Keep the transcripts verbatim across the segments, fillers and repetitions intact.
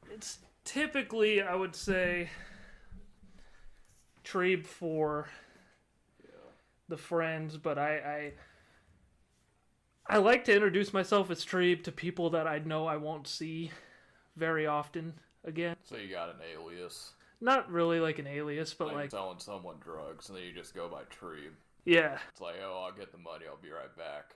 It's typically, I would say, Trebe for yeah. the friends, but I, I I like to introduce myself as Trebe to people that I know I won't see very often again. So you got an alias? Not really like an alias, but like, like selling someone drugs, and then you just go by Trebe. Yeah. It's like, oh, I'll get the money, I'll be right back.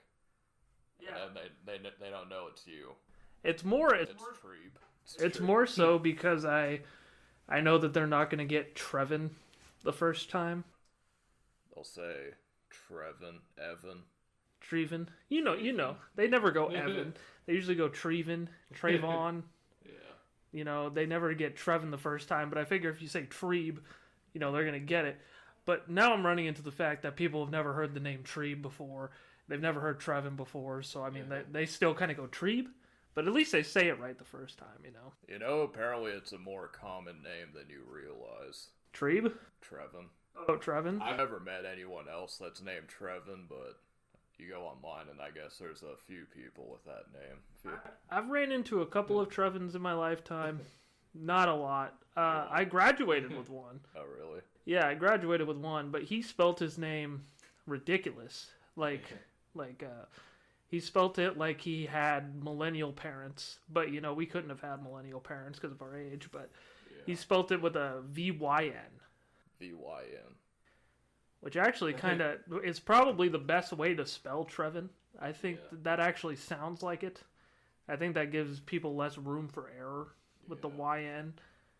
Yeah. And they they they don't know it's you. It's more it's, it's more, Trebe. It's, it's Trebe. more so because I I know that they're not going to get Trevin the first time. They'll say Trevin, Evan. Treven. You know, you know. They never go Evan. They usually go Treven, Trayvon. Yeah. You know, they never get Trevin the first time, but I figure if you say Trebe, you know, they're going to get it. But now I'm running into the fact that people have never heard the name Trebe before. They've never heard Trevin before, so I mean, yeah. they, they still kind of go Trebe, but at least they say it right the first time, you know? You know, apparently it's a more common name than you realize. Trebe? Trevin. Oh, Trevin? I've never met anyone else that's named Trevin, but you go online and I guess there's a few people with that name. You... I've ran into a couple of Trevins in my lifetime. Not a lot. Uh, I graduated with one. Oh, really? Yeah, I graduated with one, but he spelt his name ridiculous. Like, like, uh, he spelt it like he had millennial parents, but, you know, we couldn't have had millennial parents because of our age, but yeah. He spelt it with a V Y N. V Y N. Which actually kind of is probably the best way to spell Trevin. I think yeah. that actually sounds like it. I think that gives people less room for error with yeah. the Y N.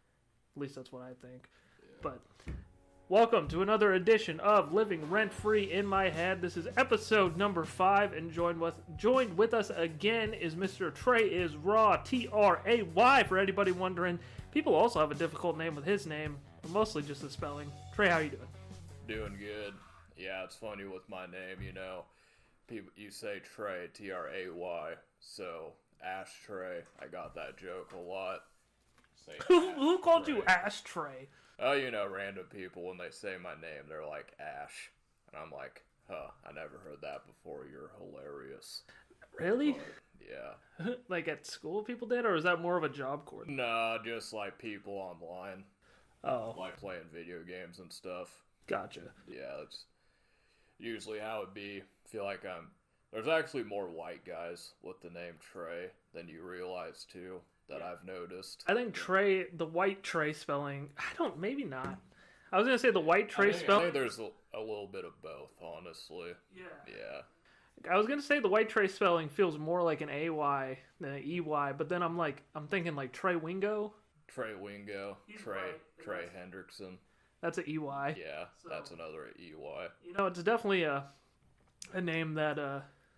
At least that's what I think. Yeah. But welcome to another edition of Living Rent-Free in My Head. This is episode number five, and joined with, joined with us again is Mister Trey is Raw, T R A Y, for anybody wondering. People also have a difficult name with his name, but mostly just the spelling. Trey, how you doing? Doing good. Yeah, it's funny with my name, you know. People, you say Trey, T R A Y, so Ashtray. I got that joke a lot. Say who, who called you Ashtray? Oh, you know, random people, when they say my name, they're like, Ash. And I'm like, huh, I never heard that before. You're hilarious. Really? But, yeah. Like at school people did, or is that more of a job course? No, just like people online. Oh. Like playing video games and stuff. Gotcha. Yeah, that's usually how it be. I feel like I'm... There's actually more white guys with the name Trey than you realize, too, that yeah. I've noticed. I think Trey, the white Trey spelling, I don't, maybe not. I was going to say the white Trey I think, spelling... I think there's a, a little bit of both, honestly. Yeah. Yeah. I was going to say the white Trey spelling feels more like an A Y than an E Y, but then I'm like, I'm thinking like Trey Wingo. Trey Wingo. He's Trey, right. Trey Hendrickson. That's an E Y. Yeah, so, that's another E Y. You know, it's definitely a a name that uh,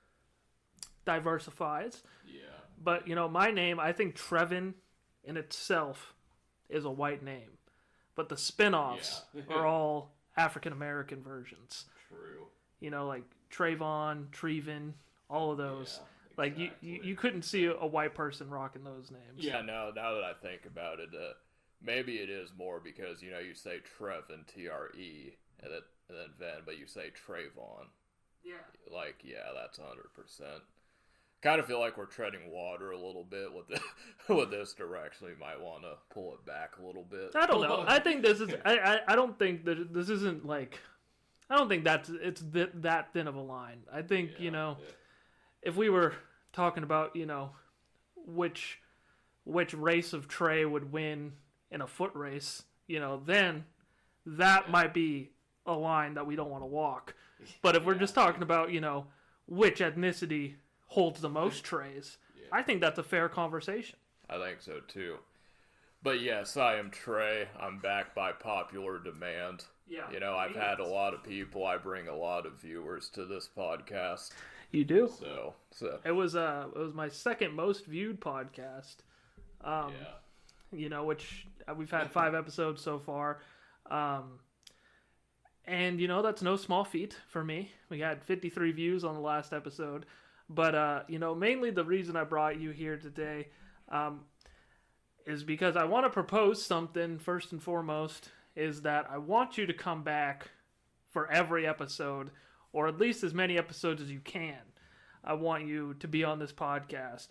diversifies. Yeah. But, you know, my name, I think Trevin in itself is a white name. But the spin-offs yeah. are all African-American versions. True. You know, like Trayvon, Treven, all of those. Yeah, exactly. Like, you, you, you couldn't see a, a white person rocking those names. Yeah, no, now that I think about it, uh, maybe it is more because, you know, you say Trevin, T R E, and then, and then Ven, but you say Trayvon. Yeah. Like, yeah, that's one hundred percent. Kind of feel like we're treading water a little bit with the, with this direction. We might want to pull it back a little bit. I don't know. I think this is, I, I, I don't think that this isn't like, I don't think that's, it's th- that thin of a line. I think, yeah, you know, yeah. if we were talking about, you know, which, which race of Trey would win in a foot race, you know, then that yeah. might be a line that we don't want to walk. But if yeah. we're just talking about, you know, which ethnicity holds the most Treys, yeah. I think that's a fair conversation. I think so too. But yes, I am Trey. I'm back by popular demand. Yeah. You know, I've had a lot of people. I bring a lot of viewers to this podcast. You do? So, so. It was uh it was my second most viewed podcast. Um yeah. You know, which we've had five episodes so far. Um And, you know, that's no small feat for me. We had fifty-three views on the last episode. But, uh, you know, mainly the reason I brought you here today um, is because I want to propose something, first and foremost, is that I want you to come back for every episode, or at least as many episodes as you can. I want you to be on this podcast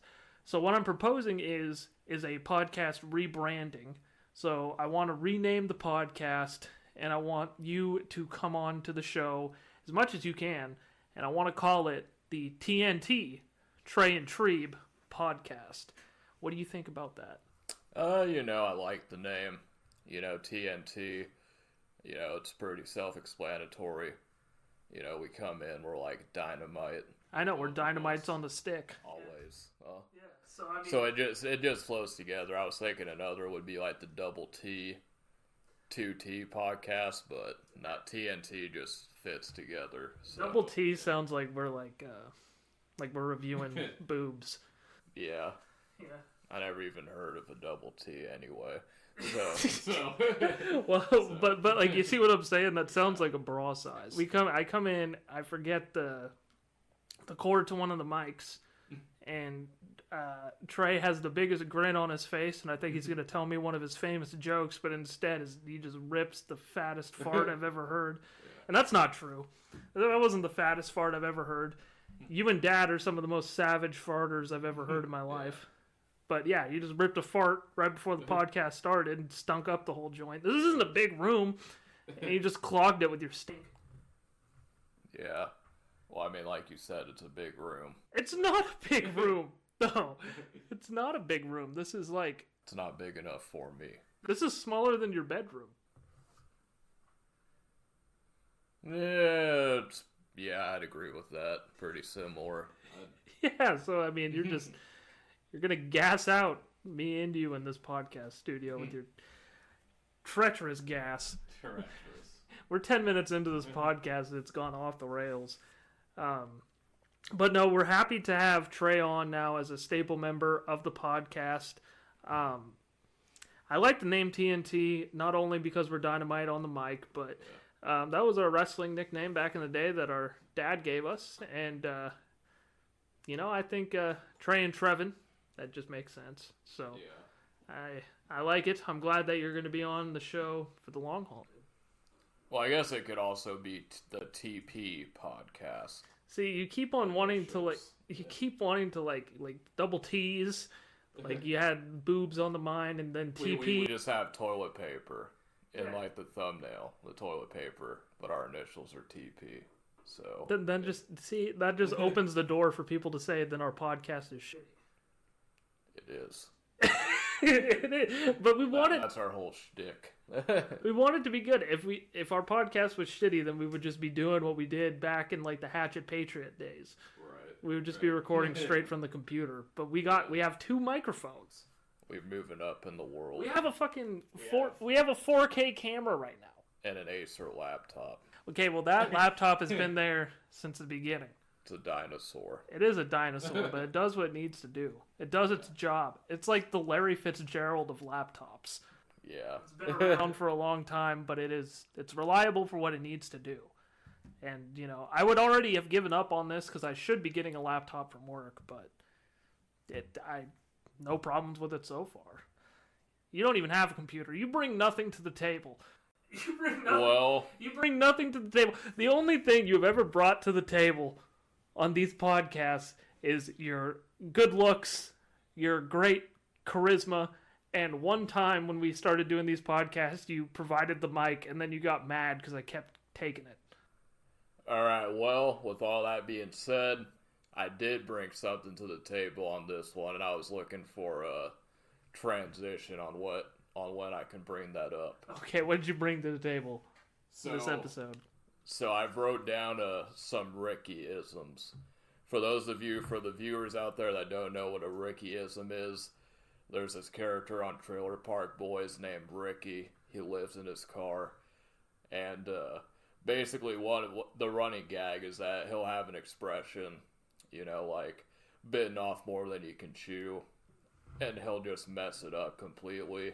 So what I'm proposing is is a podcast rebranding. So I want to rename the podcast, and I want you to come on to the show as much as you can, and I want to call it the T N T Trey and Trebe podcast. What do you think about that? Uh, you know, I like the name. You know, T N T, you know, it's pretty self-explanatory. You know, we come in, we're like dynamite. I know, we're dynamites on the stick. Always. Uh, Yeah, so I mean... so it just it just flows together. I was thinking another would be like the Double T, two T podcast, but not T N T just fits together. So. Double T sounds like we're like, uh, like we're reviewing boobs. Yeah. Yeah. I never even heard of a double T anyway. So, so. well, so. but but like you see what I'm saying? That sounds like a bra size. We come, I come in, I forget the the cord to one of the mics, and uh, Trey has the biggest grin on his face, and I think he's gonna tell me one of his famous jokes, but instead is he just rips the fattest fart I've ever heard, and that's not true. That wasn't the fattest fart I've ever heard. You and Dad are some of the most savage farters I've ever heard in my life. But yeah, you just ripped a fart right before the podcast started and stunk up the whole joint. This isn't a big room, and you just clogged it with your stink. Yeah. Well, I mean, like you said, it's a big room. It's not a big room. No, it's not a big room. This is like... It's not big enough for me. This is smaller than your bedroom. Yeah, it's, yeah, I'd agree with that. Pretty similar. Yeah, so I mean, you're just... You're going to gas out me and you in this podcast studio with your treacherous gas. Treacherous. We're ten minutes into this podcast and it's gone off the rails. Um, but no, we're happy to have Trey on now as a staple member of the podcast. Um, I like the name T N T, not only because we're dynamite on the mic, but um, that was our wrestling nickname back in the day that our dad gave us. And, uh, you know, I think uh, Trey and Trevin... That just makes sense. So yeah. I I like it. I'm glad that you're going to be on the show for the long haul. Well, I guess it could also be t- the T P podcast. See, you keep on wanting to like you keep wanting to like like double T's. Like you had boobs on the mind and then T P. We, we, we just have toilet paper in yeah. like the thumbnail, the toilet paper, but our initials are T P. So then then just see that just opens the door for people to say then our podcast is shitty. It is. It is. But we want it. That's our whole shtick. We want it to be good. If we if our podcast was shitty, then we would just be doing what we did back in like the Hatchet Patriot days. Right. We would just right. be recording straight from the computer. But we got we have two microphones. We're moving up in the world. We have a fucking we four. Have... We have a four K camera right now. And an Acer laptop. Okay, well that laptop has been there since the beginning. It's a dinosaur. It is a dinosaur, but it does what it needs to do. It does its job. It's like the Larry Fitzgerald of laptops. Yeah. It's been around for a long time, but it is it's reliable for what it needs to do. And, you know, I would already have given up on this because I should be getting a laptop from work, but it I no problems with it so far. You don't even have a computer. You bring nothing to the table. You bring nothing. Well, you bring nothing to the table. The only thing you've ever brought to the table on these podcasts is your good looks, your great charisma, and one time when we started doing these podcasts, you provided the mic, and then you got mad because I kept taking it. All right, well, with all that being said, I did bring something to the table on this one, and I was looking for a transition on what on when I can bring that up. Okay, what did you bring to the table so, this episode? So I've wrote down uh, some Ricky-isms. For those of you, for the viewers out there that don't know what a Ricky-ism is, there's this character on Trailer Park Boys named Ricky. He lives in his car. And uh, basically one the running gag is that he'll have an expression, you know, like bitten off more than you can chew. And he'll just mess it up completely.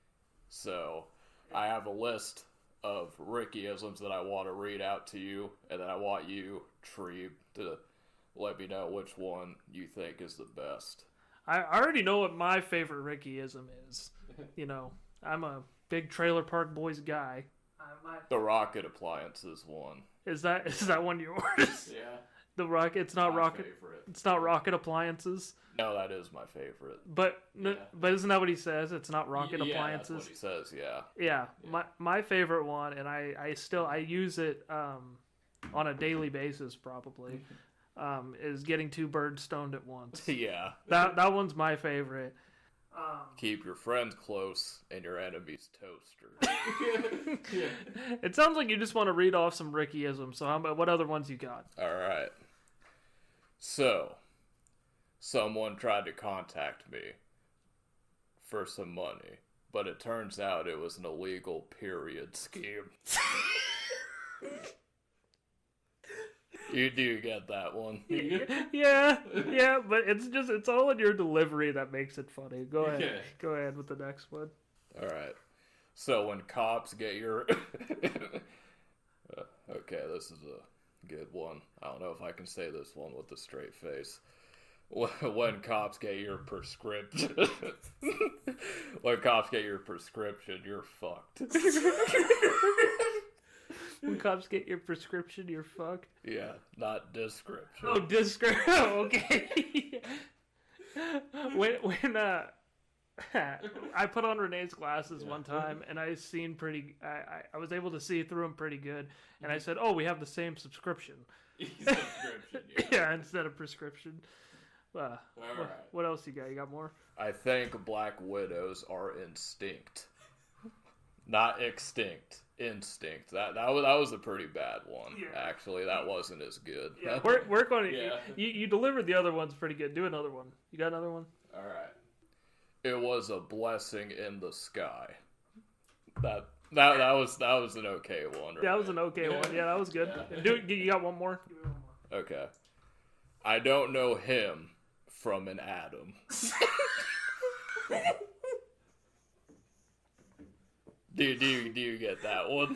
So I have a list of Ricky-isms that I want to read out to you, and then I want you, Trebe, to let me know which one you think is the best. I already know what my favorite Ricky-ism is. You know, I'm a big Trailer Park Boys guy. The rocket appliance is one. Is that is that one yours? Yeah. The rocket. It's not My rocket. favorite. It's not rocket appliances. No, that is my favorite. But Yeah. but isn't that what he says? It's not rocket yeah, appliances. That's what he says. Yeah. Yeah, Yeah. my my favorite one, and I, I still I use it um, on a daily basis probably, um, is getting two birds stoned at once. yeah. That that one's my favorite. Um, Keep your friends close and your enemies toaster. yeah. it sounds like you just want to read off some Rickyisms. So how about what other ones you got? All right. So, someone tried to contact me for some money, but it turns out it was an illegal period scheme. You do get that one. Yeah, yeah, but it's just it's all in your delivery that makes it funny. Go ahead, Okay. go ahead with the next one. All right. So when cops get your Uh, okay, this is a good one. I don't know if I can say this one with a straight face. When cops get your prescription, when cops get your prescription, you're fucked. When cops get your prescription, you're fucked. Yeah, not description. Oh, description. Oh, okay. when when uh, I put on Renee's glasses one time, and I seen pretty. I, I I was able to see through them pretty good, and I said, "Oh, we have the same subscription." Subscription, yeah. Yeah, instead of prescription. Uh, All what, right. what else you got? You got more? I think black widows are instinct, not extinct. Instinct. That that was that was a pretty bad one. Yeah. Actually, that wasn't as good. Yeah, work work on it. Yeah. You you delivered the other ones pretty good. Do another one. You got another one? All right. It was a blessing in the sky. That that that was that was an okay one. Right? That was an okay Yeah. one. Yeah, that was good. Yeah. Do you got one more? Okay. I don't know him from an atom. do do you, do you get that one?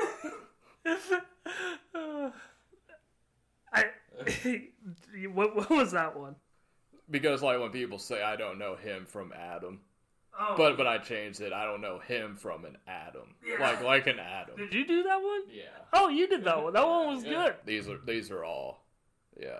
Uh, I what what was that one? Because like when people say I don't know him from Adam, Oh, but but I changed it. I don't know him from an atom. Yeah. Like like an atom. did you do that one? Yeah. Oh, you did that one. That one was Yeah. good. These are these are all. Yeah.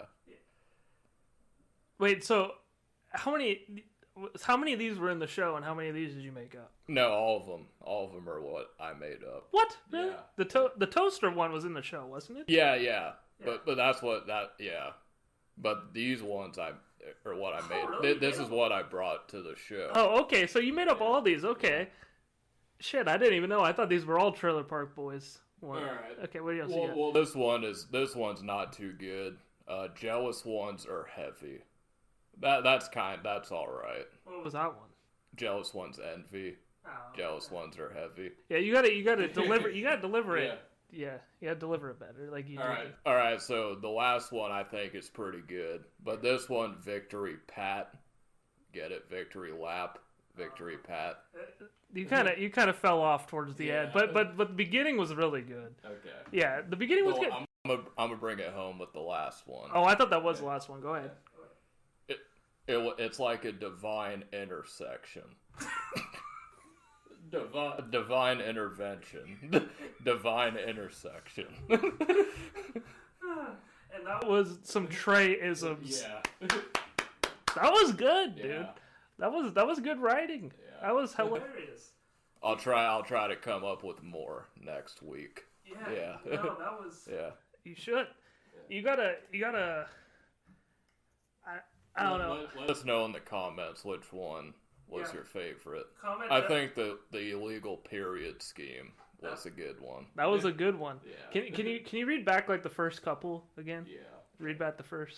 Wait, so how many how many of these were in the show, and how many of these did you make up? No, all of them. All of them are what I made up. What? Really? Yeah. The to- the toaster one was in the show, wasn't it? Yeah, yeah. But but that's what that yeah. But these ones I are what I made. Oh, really? Th- This is what I brought to the show. Oh, okay. So you made up all these. Okay. Shit, I didn't even know. I thought these were all Trailer Park Boys. One. All right. Okay, what else you Well, got? well, this one is this one's not too good. Uh, jealous ones are heavy. That that's kind. That's all right. What was that one? Jealous ones envy. Jealous ones are heavy. Yeah, you gotta you gotta deliver you gotta deliver Yeah. it. Yeah, you gotta deliver it better. Like you All did. right. All right. So the last one I think is pretty good, but this one, victory pat. Get it? Victory lap. Victory pat. You kind of you kind of fell off towards the end, Yeah. but but but the beginning was really good. Okay. Yeah, the beginning was Well, good. I'm gonna, I'm gonna bring it home with the last one. Oh, I thought that was the last one. Go ahead. It, it wa- it's like a divine intersection. Divine. Divine intervention. Divine intersection. And that was some Trey-isms. Yeah. That was good, dude. Yeah. That was that was good writing. Yeah. That was hilarious. I'll try I'll try to come up with more next week. Yeah. No, that was. Yeah. You should. You gotta. You gotta. I. I don't know. Let, let us know in the comments which one was Yeah. your favorite. Comment. I that- think the the illegal period scheme was a good one. that was a good one. Yeah. Can can you can you read back like the first couple again? Yeah. Read back the first.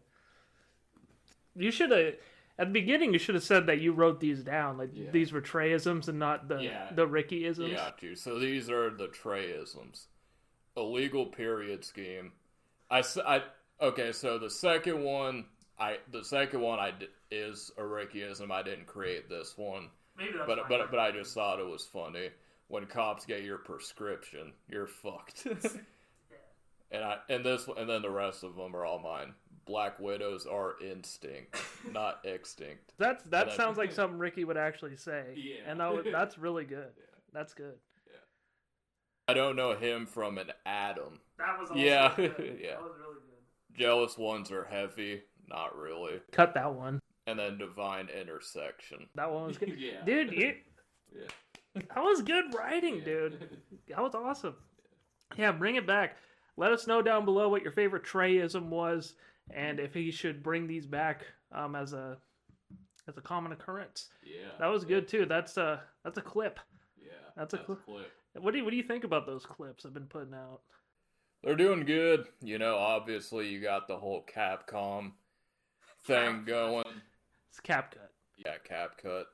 You should have. At the beginning, you should have said that you wrote these down. Like Yeah. these were Treyisms and not the Yeah. the Rickyisms. Got you. So these are the Treyisms. Illegal period scheme. I, s- I- okay. So the second one, I the second one I di- is a Rickyism. I didn't create this one, Maybe that's but but but I just thought it was funny. When cops get your prescription, you're fucked. and I and this and then the rest of them are all mine. Black widows are instinct, not extinct. That's that But I- sounds like something Ricky would actually say. Yeah. And that was, that's really good. That's good. I don't know him from an atom. That was also Yeah. good. Yeah. That was really good. Jealous Ones are heavy. Not really. Cut that one. And then Divine Intersection. That one was good. Yeah. Dude, you, Yeah. that was good writing, Yeah. dude. That was awesome. Yeah, bring it back. Let us know down below what your favorite Treyism was, and if he should bring these back um, as a as a common occurrence. Yeah. That was yeah. good too. That's a that's a clip. Yeah. That's a cl- clip. What do you, what do you think about those clips I've been putting out? They're doing good. You know, obviously you got the whole Capcom thing going. It's CapCut. Yeah, CapCut.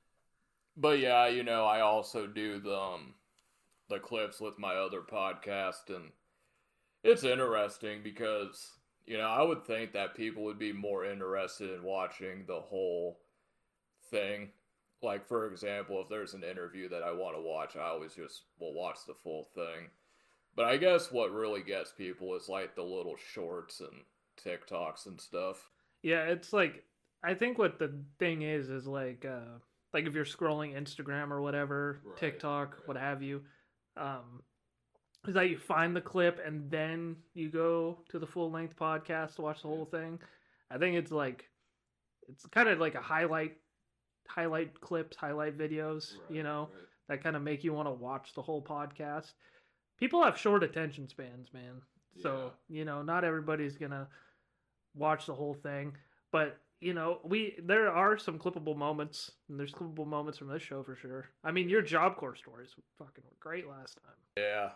But yeah, you know, I also do the um, the clips with my other podcast, and it's interesting because, you know, I would think that people would be more interested in watching the whole thing. Like, for example, if there's an interview that I want to watch, I always just will watch the full thing. But I guess what really gets people is like the little shorts and TikToks and stuff. Yeah, it's like I think what the thing is is like uh like if you're scrolling Instagram or whatever, Right, TikTok, right. what have you, um is that you find the clip and then you go to the full length podcast to watch the whole thing. I think it's like it's kind of like a highlight highlight clips, highlight videos, Right, you know, right. that kind of make you want to watch the whole podcast. People have short attention spans, man. So, you know, not everybody's going to watch the whole thing, but you know, we there are some clippable moments, and there's clippable moments from this show for sure. I mean, your Job Corps stories fucking were great last time. Yeah.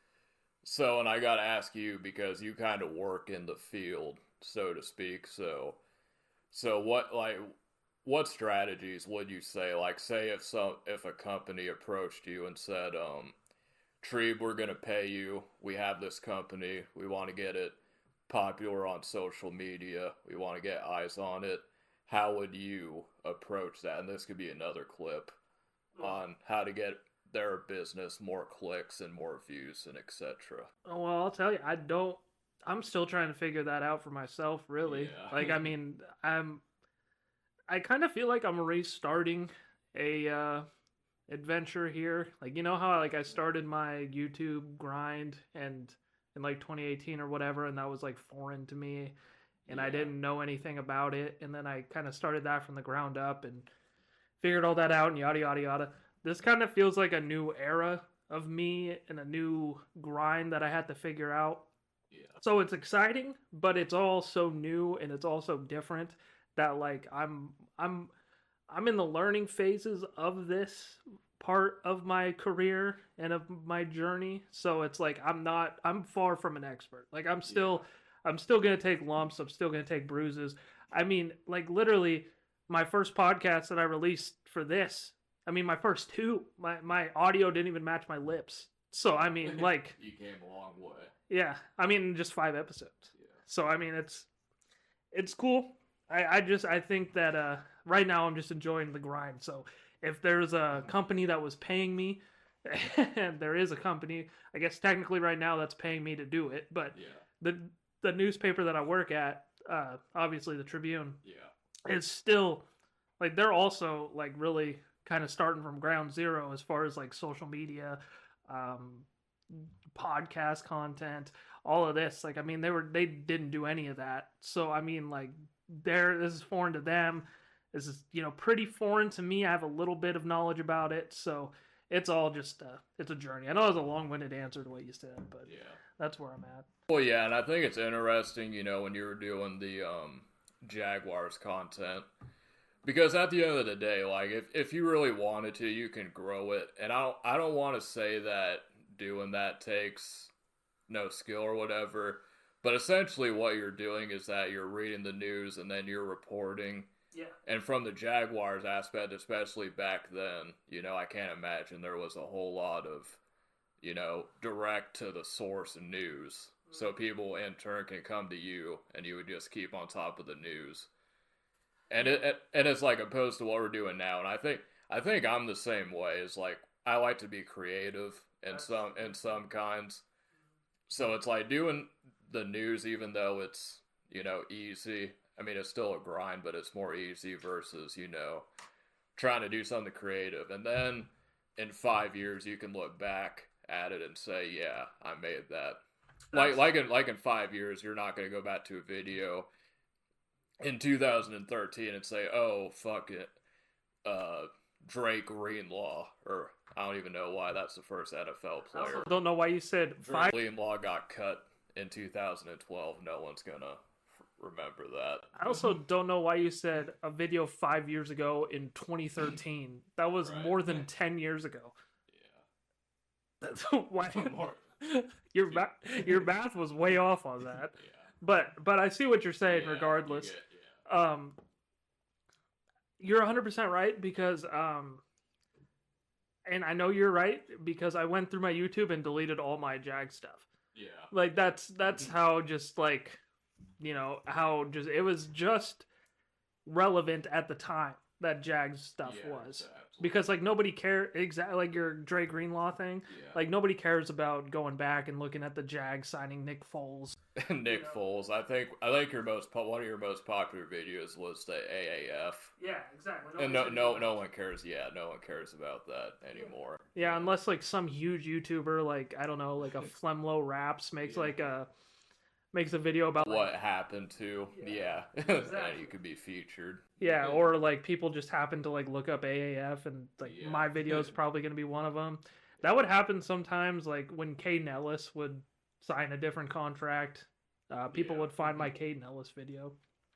So, and I gotta ask you because you kind of work in the field, so to speak. So, so what like what strategies would you say? Like, say if some if a company approached you and said, um, "Trebe, we're gonna pay you. We have this company. We want to get it popular on social media. We want to get eyes on it." How would you approach that? And this could be another clip on how to get their business more clicks and more views and et cetera. Oh, well, I'll tell you, I don't. I'm still trying to figure that out for myself, really. Yeah. Like, I mean, I'm. I kind of feel like I'm restarting a uh, adventure here. Like, you know how like I started my YouTube grind and in like twenty eighteen or whatever, and that was like foreign to me, and I Yeah. didn't know anything about it, and then I kind of started that from the ground up and figured all that out and yada yada yada. This kind of feels like a new era of me and a new grind that I had to figure out. Yeah. So it's exciting, but it's all so new and it's all so different that like I'm I'm I'm in the learning phases of this part of my career and of my journey. So it's like I'm not I'm far from an expert. Like I'm still I'm still going to take lumps, I'm still going to take bruises. I mean, like literally my first podcast that I released for this, I mean my first two, my my audio didn't even match my lips. So I mean like You came a long way. yeah, I mean just five episodes. Yeah. So I mean it's it's cool. I, I just I think that uh right now I'm just enjoying the grind. So if there's a company that was paying me, and there is a company, I guess technically right now that's paying me to do it, but Yeah. the the newspaper that I work at, uh obviously the Tribune, Yeah. is still like they're also like really kind of starting from ground zero as far as like social media, um podcast content, all of this. Like I mean they were they didn't do any of that. So I mean like they're this is foreign to them. This is, you know, pretty foreign to me. I have a little bit of knowledge about it, so it's all just uh it's a journey. I know it was a long-winded answer to what you said, but Yeah. that's where I'm at. Well, yeah, and I think it's interesting, you know, when you were doing the um, Jaguars content, because at the end of the day, like if, if you really wanted to, you can grow it. And I don't, I don't want to say that doing that takes no skill or whatever, but essentially what you're doing is that you're reading the news and then you're reporting. Yeah. And from the Jaguars aspect, especially back then, you know, I can't imagine there was a whole lot of, you know, direct to the source news. So people in turn can come to you and you would just keep on top of the news. And it and it's like opposed to what we're doing now. And I think I think I'm the same way. It's like I like to be creative in some in some kinds. So it's like doing the news even though it's, you know, easy. I mean, it's still a grind, but it's more easy versus, you know, trying to do something creative. And then in five years, you can look back at it and say, yeah, I made that. like like in like in five years, you're not going to go back to a video in two thousand thirteen and say, "Oh, fuck it, uh, Drake Greenlaw," or I don't even know why that's the first N F L I also player. don't know why you said five. Greenlaw got cut in two thousand twelve. No one's gonna f- remember that. I also don't know why you said a video five years ago in twenty thirteen. That was Right. more than ten years ago. Yeah. That's why More. your ma- your math was way off on that. Yeah. But but I see what you're saying. Yeah, regardless, you get- yeah. um, you're one hundred percent right because um, and I know you're right because I went through my YouTube and deleted all my Jag stuff. Yeah. Like that's that's how just like you know how just it was just relevant at the time that Jag stuff Yeah, was absolutely. because like nobody cared exactly like your Dre Greenlaw thing. Yeah. Like nobody cares about going back and looking at the Jag signing Nick Foles. Nick Yeah. Foles. I think I think your most po- one of your most popular videos was the A A F. Yeah, exactly. And no, no, no one cares. Yeah, no one cares about that anymore. Yeah, unless like some huge YouTuber, like I don't know, like a Flemlo Raps makes Yeah. like a makes a video about like, What happened to? Yeah, Yeah, exactly. and you could be featured. yeah, or like people just happen to like look up A A F and like Yeah. my video is probably gonna be one of them. That would happen sometimes, like when Caden Ellis would sign a different contract, uh, people Yeah. would find my Caden Ellis video.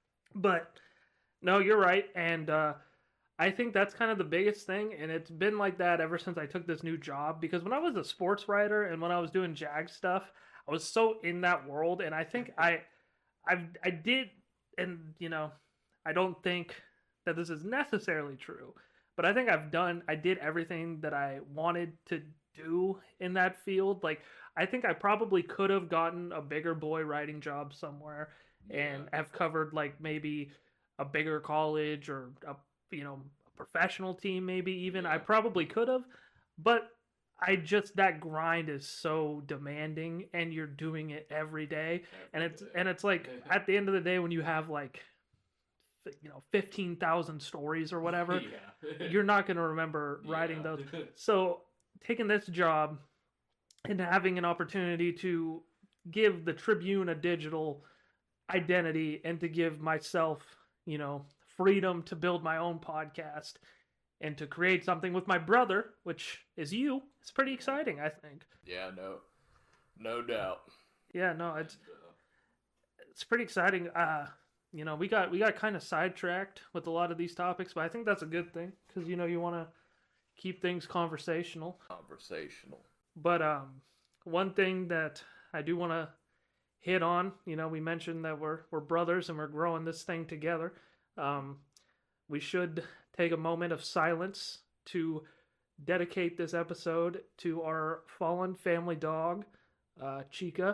But no, you're right, and uh, I think that's kind of the biggest thing, and it's been like that ever since I took this new job. Because when I was a sports writer and when I was doing Jag stuff, I was so in that world, and I think I, I, I did, and you know, I don't think that this is necessarily true, but I think I've done, I did everything that I wanted to do in that field. Like, I think I probably could have gotten a bigger boy writing job somewhere and Yeah. have covered like maybe a bigger college or a you know a professional team maybe even. I Yeah. probably could have, but I just that grind is so demanding and you're doing it every day and it's Every day. and it's like at the end of the day when you have like f- you know fifteen thousand stories or whatever, Yeah. you're not going to remember writing Yeah. those. So taking this job and having an opportunity to give the Tribune a digital identity and to give myself, you know, freedom to build my own podcast and to create something with my brother, which is you, it's pretty exciting, I think. Yeah, no, no doubt. Yeah, no, it's And, uh, it's pretty exciting. Uh, you know, we got we got kind of sidetracked with a lot of these topics, but I think that's a good thing because you know you want to keep things conversational. Conversational. But um, one thing that I do want to hit on, you know, we mentioned that we're we're brothers and we're growing this thing together. Um, we should take a moment of silence to dedicate this episode to our fallen family dog, uh, Chica.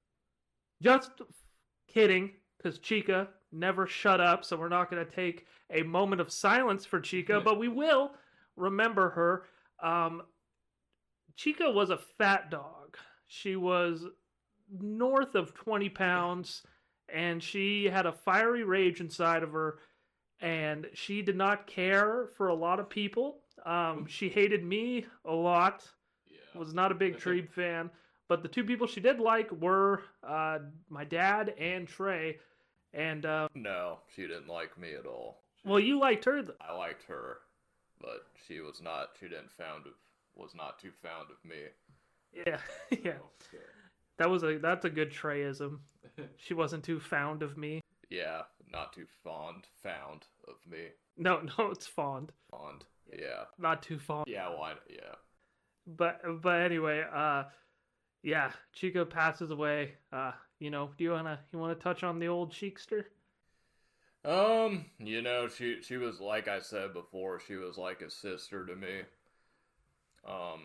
Just kidding, because Chica never shut up, so we're not going to take a moment of silence for Chica, but we will remember her. Um, Chica was a fat dog. She was north of twenty pounds, and she had a fiery rage inside of her, and she did not care for a lot of people. Um, she hated me a lot, yeah. was not a big Trebe fan, but the two people she did like were uh, my dad and Trey. And, uh, No, she didn't like me at all. well, you liked her. Th- I liked her, but she was not. She didn't found of. Was not too fond of me. yeah, yeah. Okay. That was a that's a good Treyism. She wasn't too fond of me. Yeah, not too fond. Found of me. No, no, it's fond. Fond. Yeah. Not too fond. Yeah. Why? Yeah. But but anyway, uh, yeah, Chica passes away. Uh, you know, do you wanna you wanna touch on the old Cheekster? Um, you know, she she was like I said before, she was like a sister to me. Um,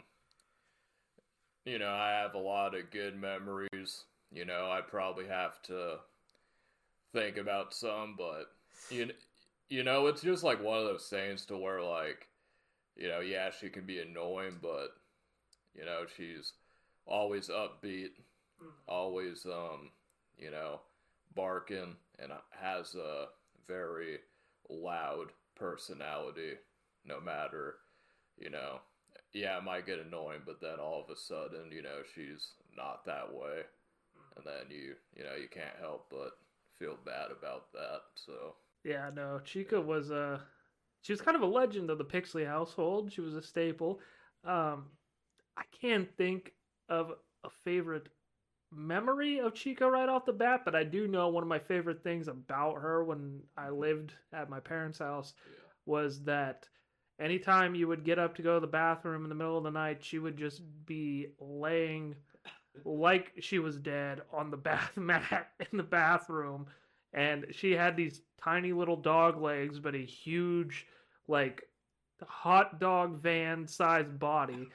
you know, I have a lot of good memories. You know, I probably have to think about some, but you you know, it's just like one of those things to where like, you know, yeah, she can be annoying, but you know, she's always upbeat, always um, you know, barking, and has a very loud personality, no matter, you know, yeah, it might get annoying, but then all of a sudden, you know, she's not that way. and then you you know you can't help but feel bad about that. So Yeah, no, Chica was a she was kind of a legend of the Pixley household. She was a staple. Um, I can't think of a favorite memory of Chica right off the bat, but I do know one of my favorite things about her when I lived at my parents' house Yeah. was that anytime you would get up to go to the bathroom in the middle of the night, she would just be laying like she was dead on the bath mat in the bathroom. And she had these tiny little dog legs, but a huge, like, hot dog van sized body.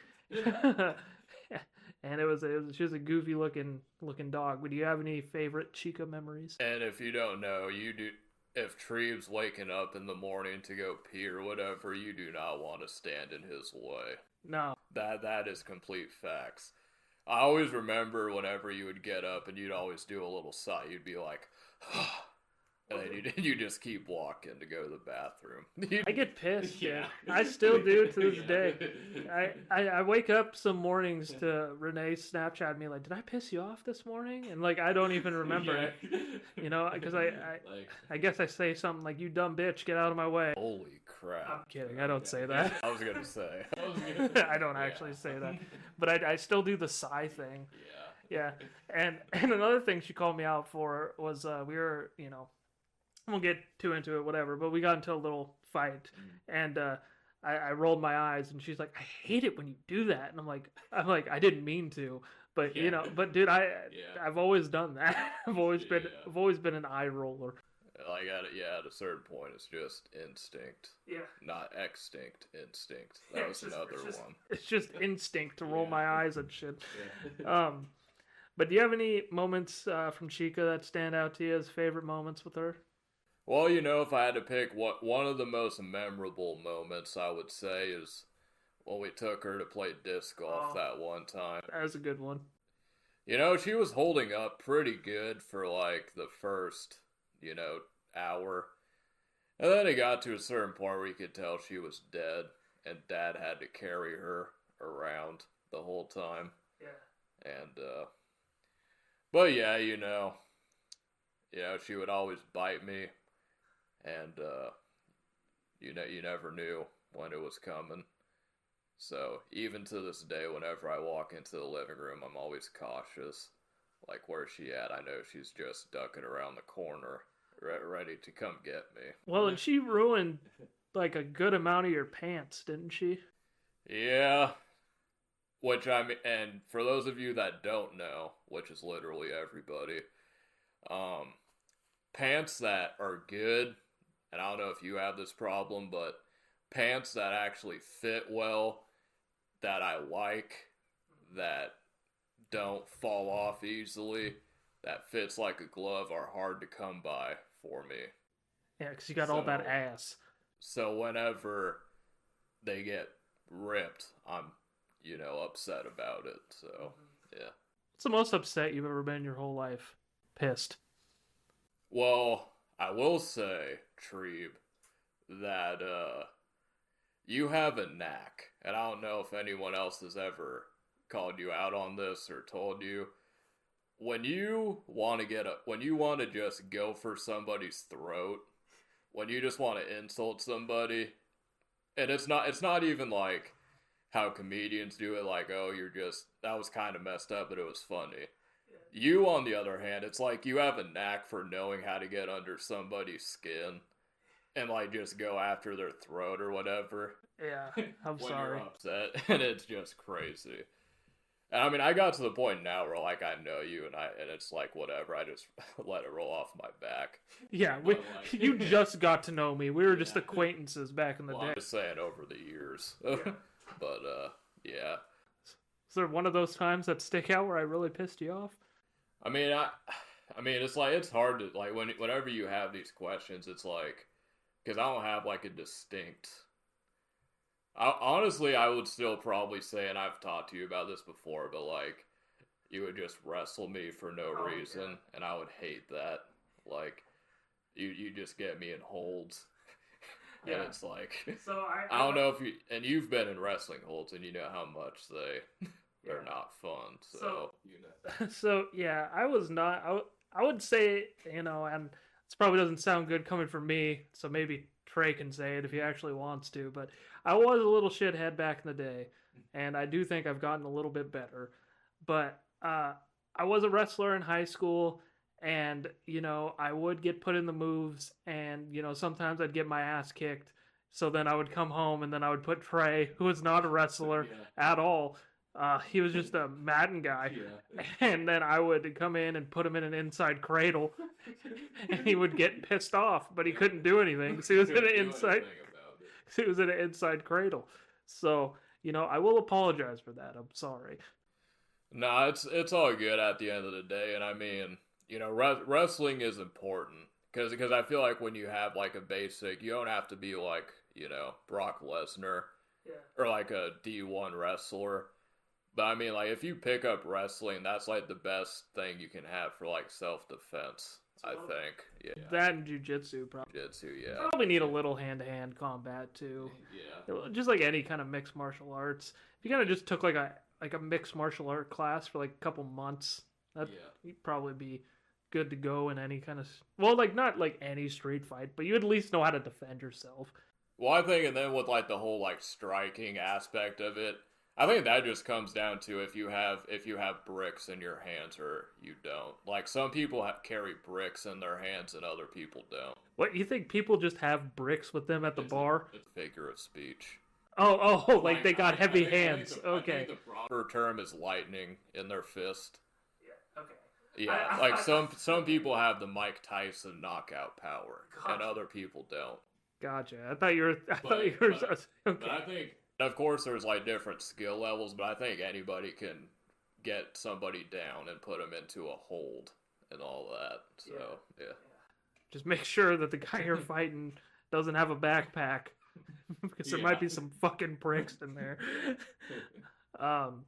And it was, it was she was a goofy looking looking dog. But do you have any favorite Chica memories? and if you don't know, you do. If Treeb's waking up in the morning to go pee or whatever, you do not want to stand in his way. No. That that is complete facts. I always remember whenever you would get up and you'd always do a little sigh. You'd be like, and then you you just keep walking to go to the bathroom. I get pissed, yeah. Yeah. I still do to this Yeah. day. I, I, I wake up some mornings to Renee's Snapchat me like, did I piss you off this morning? And like, I don't even remember it, you know, because I, I, Like, I guess I say something like, you dumb bitch, get out of my way. Holy I'm crap! kidding. I don't say that. I was gonna say. I was gonna- I don't Yeah. actually say that, but I, I still do the sigh thing. Yeah. Yeah. And, and another thing she called me out for was, uh, we were, you know, I won't get too into it, whatever, but we got into a little fight, and uh, I, I rolled my eyes, and she's like, I hate it when you do that. And I'm like, I'm like, I didn't mean to, but you Yeah. know, but dude, I, Yeah. I've always done that. I've always been, Yeah. I've always been an eye roller. Like at yeah, at a certain point, it's just instinct, Yeah. not extinct instinct. That was another one. It's just instinct to roll Yeah. my eyes at shit. Yeah. Um, but do you have any moments uh, from Chica that stand out to you as favorite moments with her? Well, you know, if I had to pick what one of the most memorable moments, I would say is when we took her to play disc golf Oh. that one time. That was a good one. You know, she was holding up pretty good for like the first, you know, hour. And then it got to a certain point where you could tell she was dead, and Dad had to carry her around the whole time. Yeah. And, uh, but yeah, you know, you know, she would always bite me, and, uh, you know, you never knew when it was coming. So even to this day, whenever I walk into the living room, I'm always cautious. Like, where's she at? I know she's just ducking around the corner, re- ready to come get me. Well, and she ruined like a good amount of your pants, didn't she? Yeah. Which I mean, and for those of you that don't know, which is literally everybody, um, pants that are good, and I don't know if you have this problem, but pants that actually fit well, that I like, that don't fall off easily, that fits like a glove, are hard to come by for me. Yeah, because you got all that So- ass. So whenever they get ripped, I'm, you know, upset about it. So, yeah. What's the most upset you've ever been in your whole life? Pissed. Well, I will say, Treeb, that uh, you have a knack, and I don't know if anyone else has ever called you out on this or told you. When you want to get a, when you want to just go for somebody's throat, when you just want to insult somebody, and it's not, it's not even like how comedians do it, like, oh, you're just, that was kind of messed up, but it was funny. You, on the other hand, it's like you have a knack for knowing how to get under somebody's skin and, like, just go after their throat or whatever. Yeah, I'm When sorry. you're upset, and it's just crazy. And I mean, I got to the point now where, like, I know you, and I, and it's like, whatever, I just let it roll off my back. Yeah, we, But, like- you just got to know me. We were just Yeah. acquaintances back in the Well, day. I'm just saying over the years. But, uh, yeah. Is there one of those times that stick out where I really pissed you off? I mean, I, I mean, it's like, it's hard to, like, when, whenever you have these questions, it's like, because I don't have, like, a distinct, I, honestly, I would still probably say, and I've talked to you about this before, but, like, you would just wrestle me for no Oh, reason, yeah. and I would hate that. Like, you, you just get me in holds, and Yeah. it's like, So I, I don't know if you, and you've been in wrestling holds, and you know how much they, they're Yeah. not fun. So, So- You know. So yeah, I was not. I, w- I would say, you know, and this probably doesn't sound good coming from me. So maybe Trey can say it if he actually wants to. But I was a little shithead back in the day, and I do think I've gotten a little bit better. But uh, I was a wrestler in high school, and you know, I would get put in the moves, and you know, sometimes I'd get my ass kicked. So then I would come home, and then I would put Trey, who is not a wrestler Yeah. at all. Uh, he was just a Madden guy. Yeah. And then I would come in and put him in an inside cradle, and he would get pissed off, but he couldn't do anything because he was in an Couldn't do inside. anything about it. 'cause he was in an inside cradle. So you know, I will apologize for that. I'm sorry. no, it's it's all good at the end of the day. And I mean, you know, re- wrestling is important because because I feel like when you have like a basic, you don't have to be like you know Brock Lesnar Yeah. or like a D one wrestler. But I mean, like if you pick up wrestling, that's like the best thing you can have for like self defense. I Totally. think. Yeah. That and jujitsu probably Jitsu, yeah. probably need a little hand to hand combat too. Yeah. Just like any kind of mixed martial arts. If you kind of just took like a like a mixed martial art class for like a couple months, that Yeah. you'd probably be good to go in any kind of well, like not like any street fight, but you at least know how to defend yourself. Well, I think, and then with like the whole like striking aspect of it, I think that just comes down to if you have if you have bricks in your hands or you don't. Like some people have, carry bricks in their hands and other people don't. What you think people just have bricks with them at the It's- bar? it's- Figure of speech. Oh, oh, oh, like they got I- I heavy think- I think hands. the- I think Okay. the problem- Her term is lightning in their fist. Yeah. Okay. Yeah, I- I- like some some people have the Mike Tyson knockout power, and Gotcha. other people don't. Gotcha. I thought you were. I thought But- you were. but- okay. But I think And of course, there's like different skill levels, but I think anybody can get somebody down and put them into a hold and all that. So yeah. Just make sure that the guy you're fighting doesn't have a backpack, because there Yeah. might be some fucking pricks in there. Um,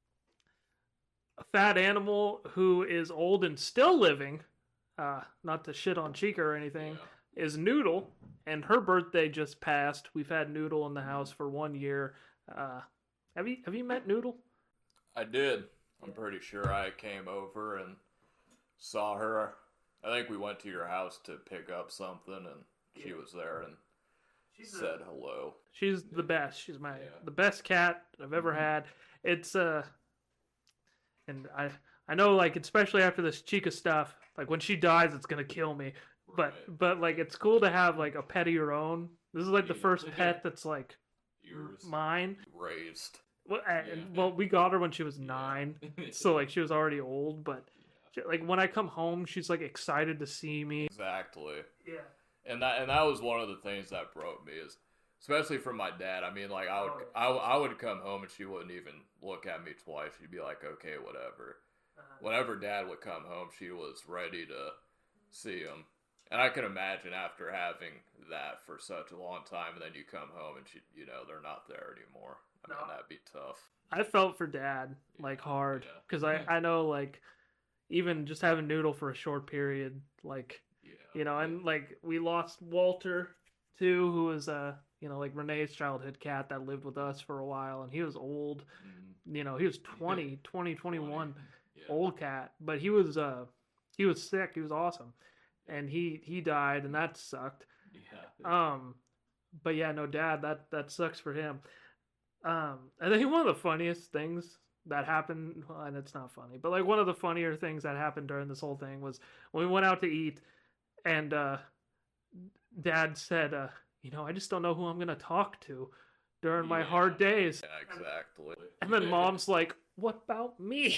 a fat animal who is old and still living, uh, not to shit on Chica or anything, yeah. is Noodle, and her birthday just passed. We've had Noodle in the house for one year. Uh, have you have you met Noodle? I did. I'm pretty sure I came over and saw her. I think we went to your house to pick up something, and she was there and said hello. She's the best. She's my Yeah. the best cat I've ever Mhm. had. It's uh, and I I know like especially after this Chica stuff, like when she dies, it's gonna kill me. But Right. but like it's cool to have like a pet of your own. This is like the Yeah. first pet that's like Yours. mine. Raised. Well, and, Yeah. well, we got her when she was Yeah. nine, so like she was already old. But she, like when I come home, she's like excited to see me. Exactly. Yeah. And that and that was one of the things that broke me is, especially from my dad. I mean, like I would Oh. I, I would come home and she wouldn't even look at me twice. She'd be like, okay, whatever. Whenever dad would come home, she was ready to see him. And I can imagine after having that for such a long time, and then you come home and she, you know, they're not there anymore. I mean, No. that'd be tough. I felt for dad like hard Yeah. because I I know like even just having Noodle for a short period, like Yeah. you know, and like we lost Walter too, who was uh you know like Renee's childhood cat that lived with us for a while, and he was old. Mhm. You know, he was twenty, twenty, twenty-one, Yeah. old cat, but he was uh he was sick. He was awesome, and he he died, and that sucked. Yeah. Um, but yeah, no, dad, that that sucks for him. Um, I think one of the funniest things that happened, well, and it's not funny, but like one of the funnier things that happened during this whole thing was when we went out to eat, and uh, dad said, uh, you know, I just don't know who I'm gonna talk to during my Yeah. hard days. Yeah, exactly. And then mom's like, what about me?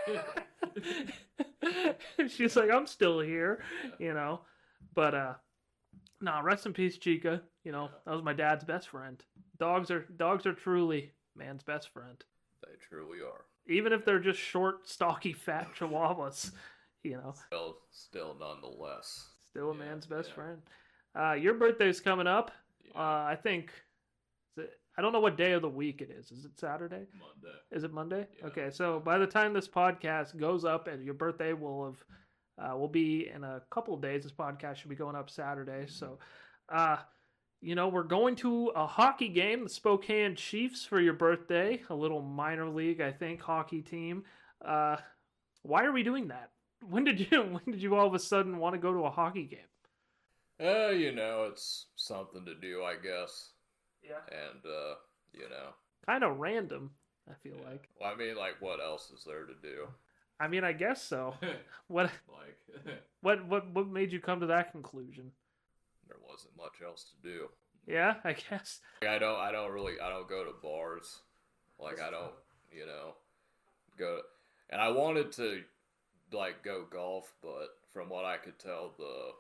She's like, I'm still here, you know. But uh nah, rest in peace, Chica. You know, that was my dad's best friend. Dogs are dogs are truly man's best friend. They truly are. Even if they're just short, stocky, fat chihuahuas, you know, Still, still nonetheless. still a Yeah, man's best yeah. friend. Uh your birthday's coming up. Yeah. Uh I think is it, I don't know what day of the week it is. Is it Saturday? Monday. Is it Monday? Yeah. Okay, so by the time this podcast goes up, and your birthday will have uh, will be in a couple of days. This podcast should be going up Saturday. So, uh, you know, we're going to a hockey game, the Spokane Chiefs, for your birthday. A little minor league, I think, hockey team. Uh, why are we doing that? When did you when did you all of a sudden want to go to a hockey game? Uh, you know, it's something to do, I guess. Yeah. And, uh, you know. Kind of random, I feel Yeah. like. Well, I mean, like, what else is there to do? I mean, I guess so. What like, what what what made you come to that conclusion? There wasn't much else to do. Yeah, I guess. Like, I don't, I don't really, I don't go to bars. Like, I don't, you know, go. And I wanted to, like, go golf, but from what I could tell, the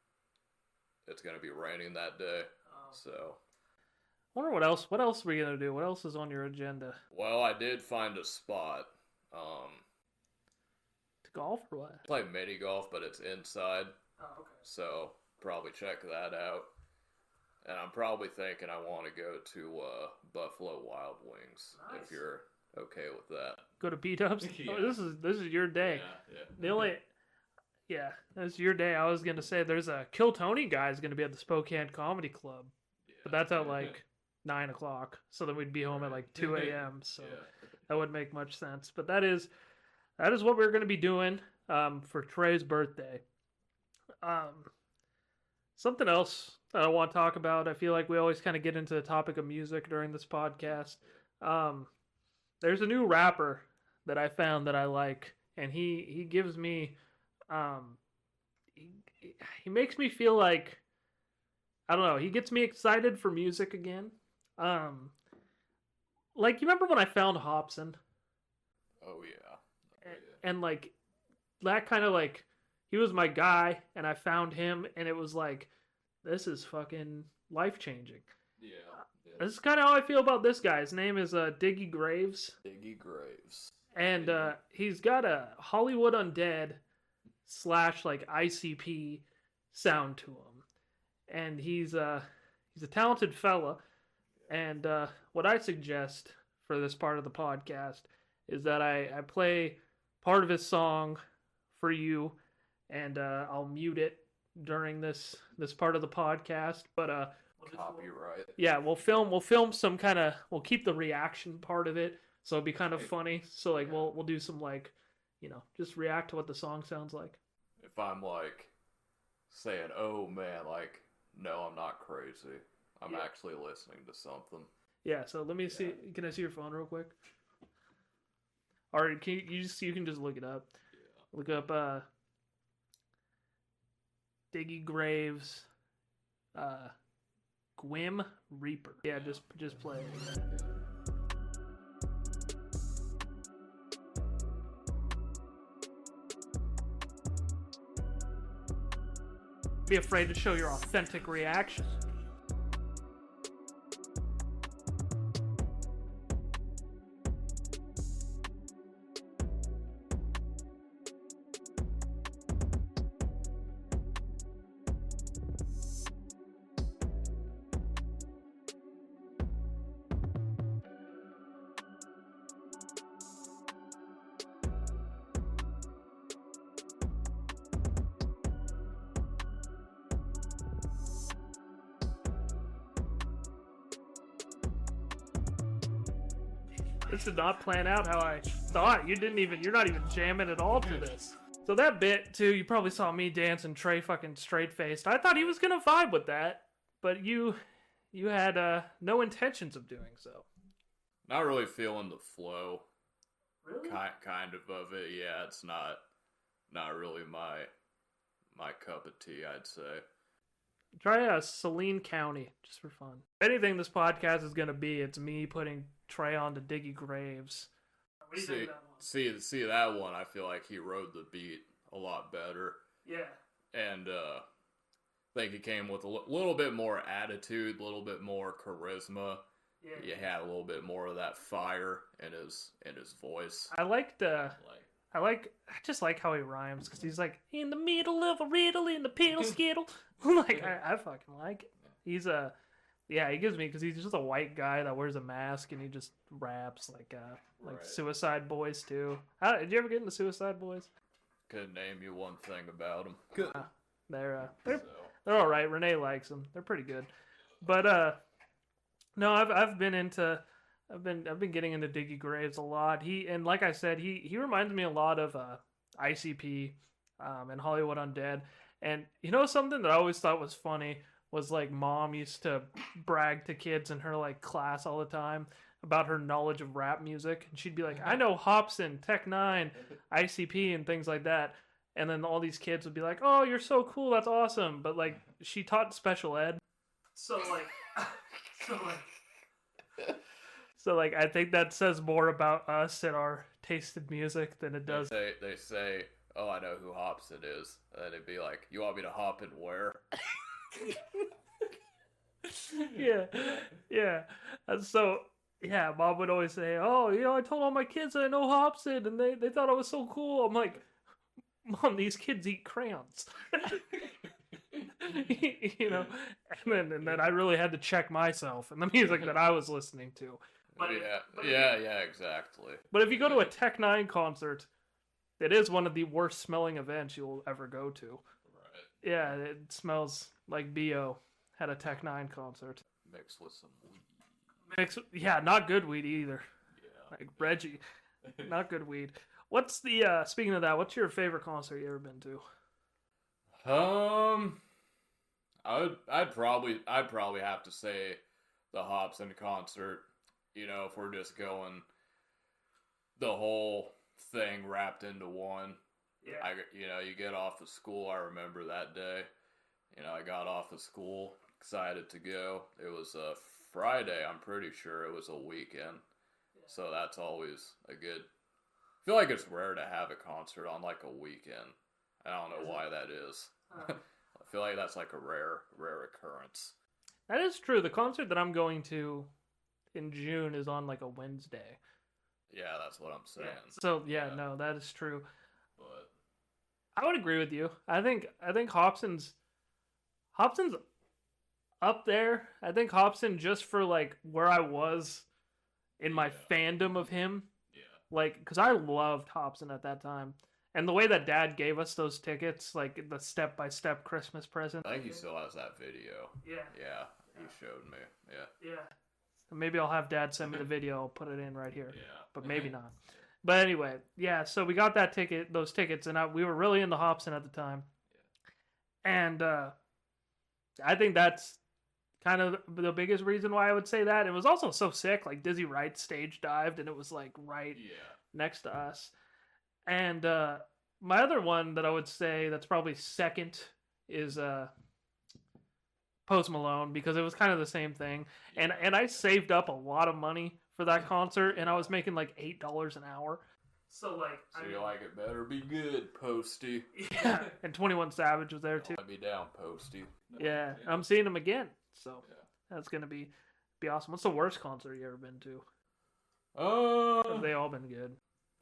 it's gonna be raining that day. So, Wonder what else. What else are we gonna do? What else is on your agenda? well, I did find a spot. Um, To golf or what? play mini golf, but it's inside. Oh, okay. So probably check that out. And I'm probably thinking I want to go to uh, Buffalo Wild Wings Nice. if you're okay with that. Go to B Dubs. Yeah. Oh, this is this is your day. yeah, yeah. The only, yeah, that's your day. I was gonna say there's a Kill Tony guy is gonna be at the Spokane Comedy Club, but that's at like nine o'clock. So then we'd be home at like two a.m. So Yeah. that wouldn't make much sense. But that is that is what we're gonna be doing um, for Trey's birthday. Um, something else that I want to talk about. I feel like we always kind of get into the topic of music during this podcast. Um, there's a new rapper that I found that I like, and he he gives me, um, he, he makes me feel like, I don't know, he gets me excited for music again. Um, like, you remember when I found Hobson? Oh yeah. Oh, and, yeah. and like that kind of like he was my guy, and I found him, and it was like, this is fucking life changing. Yeah. yeah. This is kind of how I feel about this guy. His name is uh, Diggy Graves, Diggy Graves. and uh, he's got a Hollywood Undead slash like I C P sound to him, and he's uh he's a talented fella. And uh, what I suggest for this part of the podcast is that I, I play part of his song for you, and uh, I'll mute it during this this part of the podcast. But uh, Copyright. yeah, we'll film we'll film some kind of we'll keep the reaction part of it, so it'll be kind of funny. So like we'll we'll do some like, you know, just react to what the song sounds like. If I'm like saying, "Oh man," like, no, I'm not crazy. I'm Yeah. actually listening to something. Yeah. So let me see. Can I see your phone real quick? Or can you, you just you can just look it up. Look up uh, Diggy Graves, uh, Gwim Reaper. Yeah, just just play it. Be afraid to show your authentic reaction. This did not plan out how I thought. You didn't even, you're not even jamming at all to this. So that bit, too, you probably saw me dancing Trey fucking straight-faced. I thought he was going to vibe with that, but you you had uh, no intentions of doing so. Not really feeling the flow. Really? Kind kind of of it. Yeah, it's not not really my my cup of tea, I'd say. Try uh, Saline County, just for fun. If anything this podcast is going to be, it's me putting Trey on to Diggy Graves. What do you think See, of that one? see, see that one. I feel like he rode the beat a lot better, Yeah. and uh, I think he came with a l- little bit more attitude, a little bit more charisma. Yeah. He had a little bit more of that fire in his in his voice. I liked uh Like, I like I just like how he rhymes, because he's like, in the middle of a riddle in the piddle skittle. Like I, I fucking like it. He's a yeah, he gives me, because he's just a white guy that wears a mask and he just raps like uh like Right. Suicide Boys too. How, did you ever get into Suicide Boys? Couldn't name you one thing about him. good. They're uh, they're So, they're all right. Renee likes them. They're pretty good. But uh, no, I've I've been into, I've been I've been getting into Diggy Graves a lot. He and like I said, he he reminds me a lot of uh, I C P, um, and Hollywood Undead. And you know something that I always thought was funny was like mom used to brag to kids in her like class all the time about her knowledge of rap music, and she'd be like, "I know Hopsin, Tech Nine, I C P, and things like that." And then all these kids would be like, "Oh, you're so cool, that's awesome." But like, she taught special ed, so like, so like, so like, I think that says more about us and our taste in music than it does. They they say, "Oh, I know who Hopsin is," and then it'd be like, "You want me to hop in where?" Yeah, yeah. And so, yeah, mom would always say, "Oh, you know, I told all my kids I know Hopsin, and they, they thought I was so cool." I'm like, "Mom, these kids eat crayons." You know, and then and then I really had to check myself and the music that I was listening to. But yeah, if, but yeah, if, yeah, exactly. But if you go to a Tech Nine concert, it is one of the worst smelling events you'll ever go to. Right. Yeah, it smells like B O had a Tech Nine concert. Mixed with some weed. Mix, yeah, not good weed either. Yeah. Like Reggie, not good weed. What's the uh speaking of that, what's your favorite concert you ever been to? Um, I would, I'd probably, I'd probably have to say the Hopsin concert. You know, if we're just going the whole thing wrapped into one. Yeah. I, you know, you get off of school. I remember that day. You know, I got off of school, excited to go. It was a Friday. I'm pretty sure it was a weekend. Yeah. So that's always a good. I feel like it's rare to have a concert on like a weekend. I don't know Is why it? that is. Uh, I feel like that's like a rare, rare occurrence. that is true. The concert that I'm going to in June is on like a Wednesday. Yeah, that's what I'm saying. So yeah, Yeah. no, that is true. But I would agree with you. I think I think Hobson's Hobson's up there. I think Hobson, just for like where I was in my Yeah. fandom of him, yeah, like because I loved Hobson at that time, and the way that Dad gave us those tickets, like the step by step Christmas present. I think he still has that video. Yeah, Yeah, he showed me. Yeah, yeah. Maybe I'll have Dad send me the video. I'll put it in right here. yeah. But maybe not. But anyway, yeah. So we got that ticket, those tickets, and I, we were really into Hobson at the time. And uh, I think that's kind of the biggest reason why I would say that. It was also so sick. Like Dizzy Wright stage dived, and it was like right Yeah. next to us. And uh, my other one that I would say that's probably second is uh, Post Malone, because it was kind of the same thing. And and I saved up a lot of money for that concert, and I was making like eight dollars an hour. So like, So I you're mean, like, it better be good, Posty. yeah. And twenty-one Savage was there too. Let me down, Posty. Yeah, I'm seeing him again, so Yeah. that's gonna be be awesome. What's the worst concert you ever been to? Uh, Have they all been good?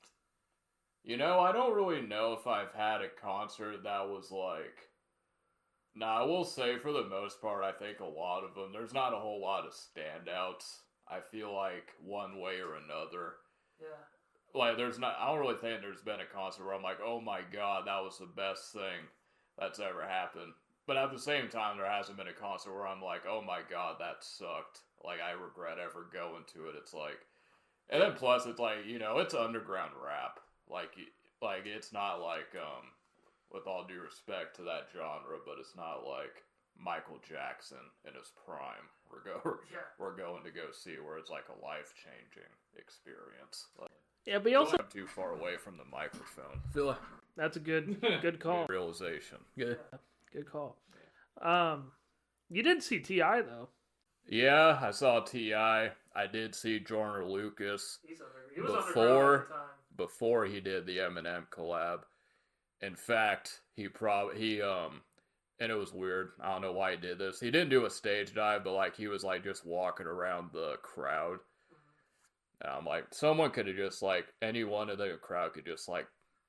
you know, I don't really know if I've had a concert that was like. Nah, I will say for the most part, I think a lot of them, there's not a whole lot of standouts. I feel like one way or another. Yeah. Like, there's not, I don't really think there's been a concert where I'm like, oh my god, that was the best thing that's ever happened. But at the same time, there hasn't been a concert where I'm like, oh my god, that sucked. Like, I regret ever going to it. It's like, and then plus, it's like, you know, it's underground rap. Like, like it's not like, um, with all due respect to that genre, but it's not like Michael Jackson in his prime. We're go, Yeah. we're going to go see where it's like a life changing experience. Like, Yeah, but you also I'm too far away from the microphone. Feel like that's a good good call. realization. Good. Good call. Um, you did see T I though. Yeah, I saw T I. I did see Joyner Lucas He's under, he was Before- underground at the before he did the Eminem collab. In fact, he probably he um, and it was weird. I don't know why he did this. He didn't do a stage dive, but like he was like just walking around the crowd. And I'm like, someone could have just like anyone in the crowd could just like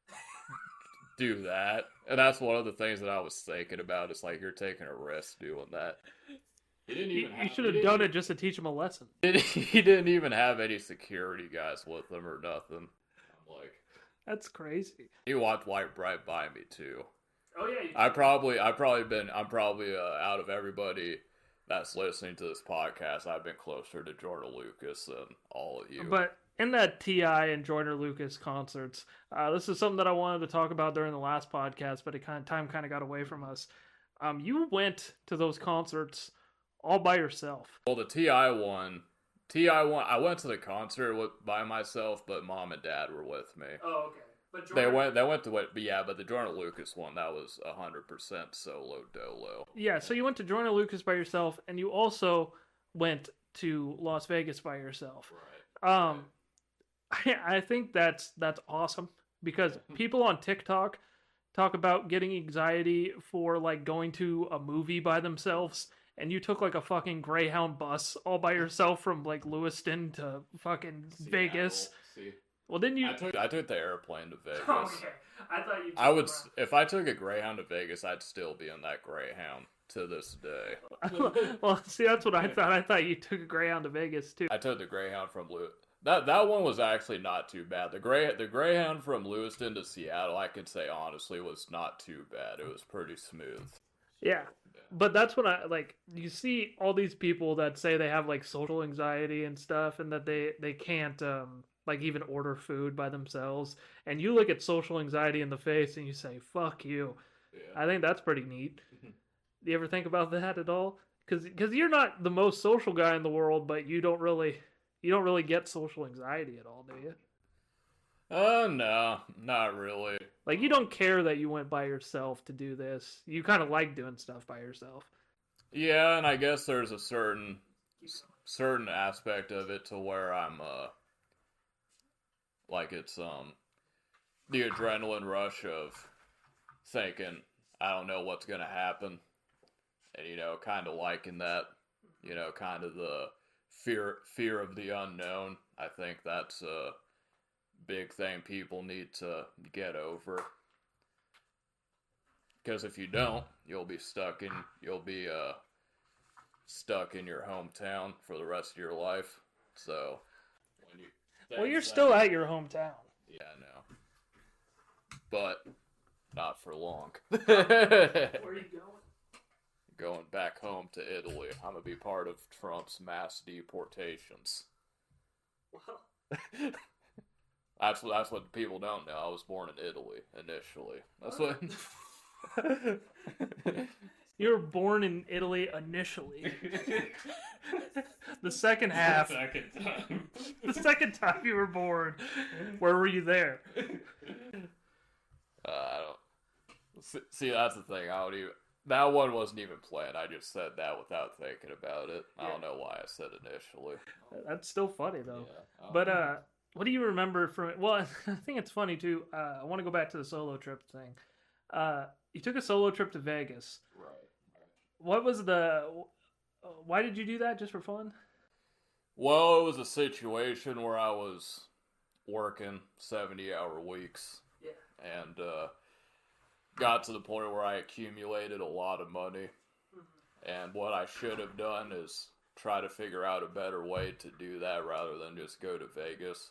do that. And that's one of the things that I was thinking about. It's like you're taking a risk doing that. He didn't You, even. you have- should he have didn't done even- it just to teach him a lesson. He didn't even have any security guys with him or nothing. I'm like, That's crazy. he walked right right by me too. Oh yeah. I probably, I probably been, I'm probably uh, out of everybody that's listening to this podcast, I've been closer to Jordan Lucas than all of you. But in that T I and Jordan Lucas concerts, uh, this is something that I wanted to talk about during the last podcast, but it kind of time kind of got away from us. Um, you went to those concerts all by yourself. Well, the T I one, T I one, I went to the concert with, by myself, but mom and dad were with me. Oh, okay. But They went. They went to it, but yeah. But the Jordan Lucas one, that was a hundred percent solo dolo. Yeah, so you went to Jordan Lucas by yourself, and you also went to Las Vegas by yourself. Right. Um, I, I think that's that's awesome because people on TikTok talk about getting anxiety for like going to a movie by themselves, and you took like a fucking Greyhound bus all by yourself from like Lewiston to fucking Vegas. See, Well, didn't you? I took I took the airplane to Vegas. Oh, okay. I thought you. Took I would around. if I took a Greyhound to Vegas, I'd still be in that Greyhound to this day. Well, see, that's what I thought. I thought you took a Greyhound to Vegas too. I took the Greyhound from Lew. That that one was actually not too bad. The Grey the Greyhound from Lewiston to Seattle, I could say honestly, was not too bad. It was pretty smooth. Yeah. But that's when I like you see all these people that say they have like social anxiety and stuff and that they they can't um like even order food by themselves, and you look at social anxiety in the face and you say fuck you. Yeah. I think that's pretty neat. Do you ever think about that at all? Cuz cuz you're not the most social guy in the world, but you don't really you don't really get social anxiety at all, do you? Uh no, not really. Like you don't care that you went by yourself to do this. You kind of like doing stuff by yourself. Yeah, and I guess there's a certain certain aspect of it to where I'm uh like it's um the adrenaline rush of thinking I don't know what's gonna happen, and you know, kind of liking that, you know, kind of the fear fear of the unknown. I think that's a big thing people need to get over. Because if you don't, you'll be stuck in you'll be uh stuck in your hometown for the rest of your life. So, when you Well, you're still at your hometown. yeah, I know, but not for long. Where are you going? Going back home to Italy. I'm gonna be part of Trump's mass deportations. Well, That's what that's what people don't know. I was born in Italy initially. That's what. you were born in Italy initially. The second half, Second time. the second time you were born, where were you there? Uh, I don't see, see. That's the thing. I don't even. That one wasn't even planned. I just said that without thinking about it. I don't know why I said initially. That's still funny though. Yeah. But uh, what do you remember from? Well, I think it's funny too. Uh, I want to go back to the solo trip thing. Uh, you took a solo trip to Vegas. Right. What was the? Why did you do that? Just for fun? Well, it was a situation where I was working seventy-hour weeks. Yeah. And uh, got to the point where I accumulated a lot of money. Mm-hmm. And what I should have done is try to figure out a better way to do that rather than just go to Vegas.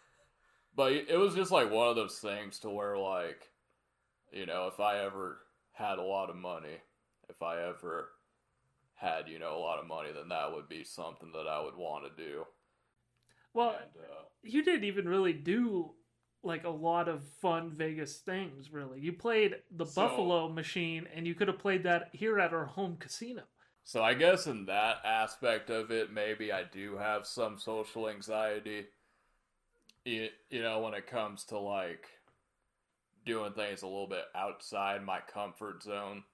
But it was just like one of those things to where, like, you know, if I ever had a lot of money, if I ever had, you know, a lot of money, then that would be something that I would want to do. Well, And, uh, you didn't even really do like a lot of fun Vegas things, really. You played the So- Buffalo machine, and you could have played that here at our home casino. So I guess in that aspect of it, maybe I do have some social anxiety. You, you know, when it comes to like doing things a little bit outside my comfort zone.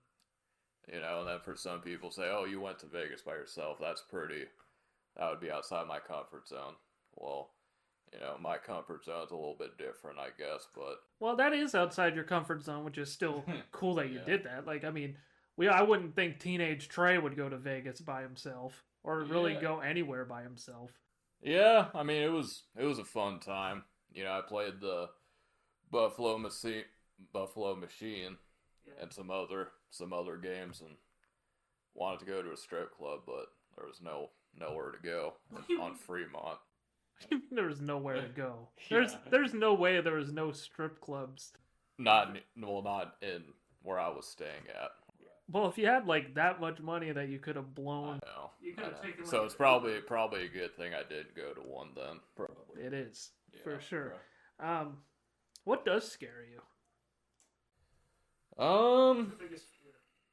You know, and then for some people say, oh, you went to Vegas by yourself. That's pretty, that would be outside my comfort zone. Well, you know, my comfort zone's a little bit different, I guess, but Well, that is outside your comfort zone, which is still cool that you Yeah. did that. Like, I mean, we I wouldn't think teenage Trey would go to Vegas by himself or really Yeah. go anywhere by himself. yeah, I mean, it was it was a fun time. You know, I played the Buffalo Machine, Buffalo Machine, and some other some other games, and wanted to go to a strip club, but there was no nowhere to go on Fremont. There was nowhere to go. There's Yeah. there's no way there was no strip clubs. Not in, well, not in where I was staying at. Well, if you had like that much money that you could have blown, No. you could have taken. So like, it's probably probably a good thing I did go to one then. Probably. It is Yeah, for sure. Um, what does scare you? Um, The biggest fear.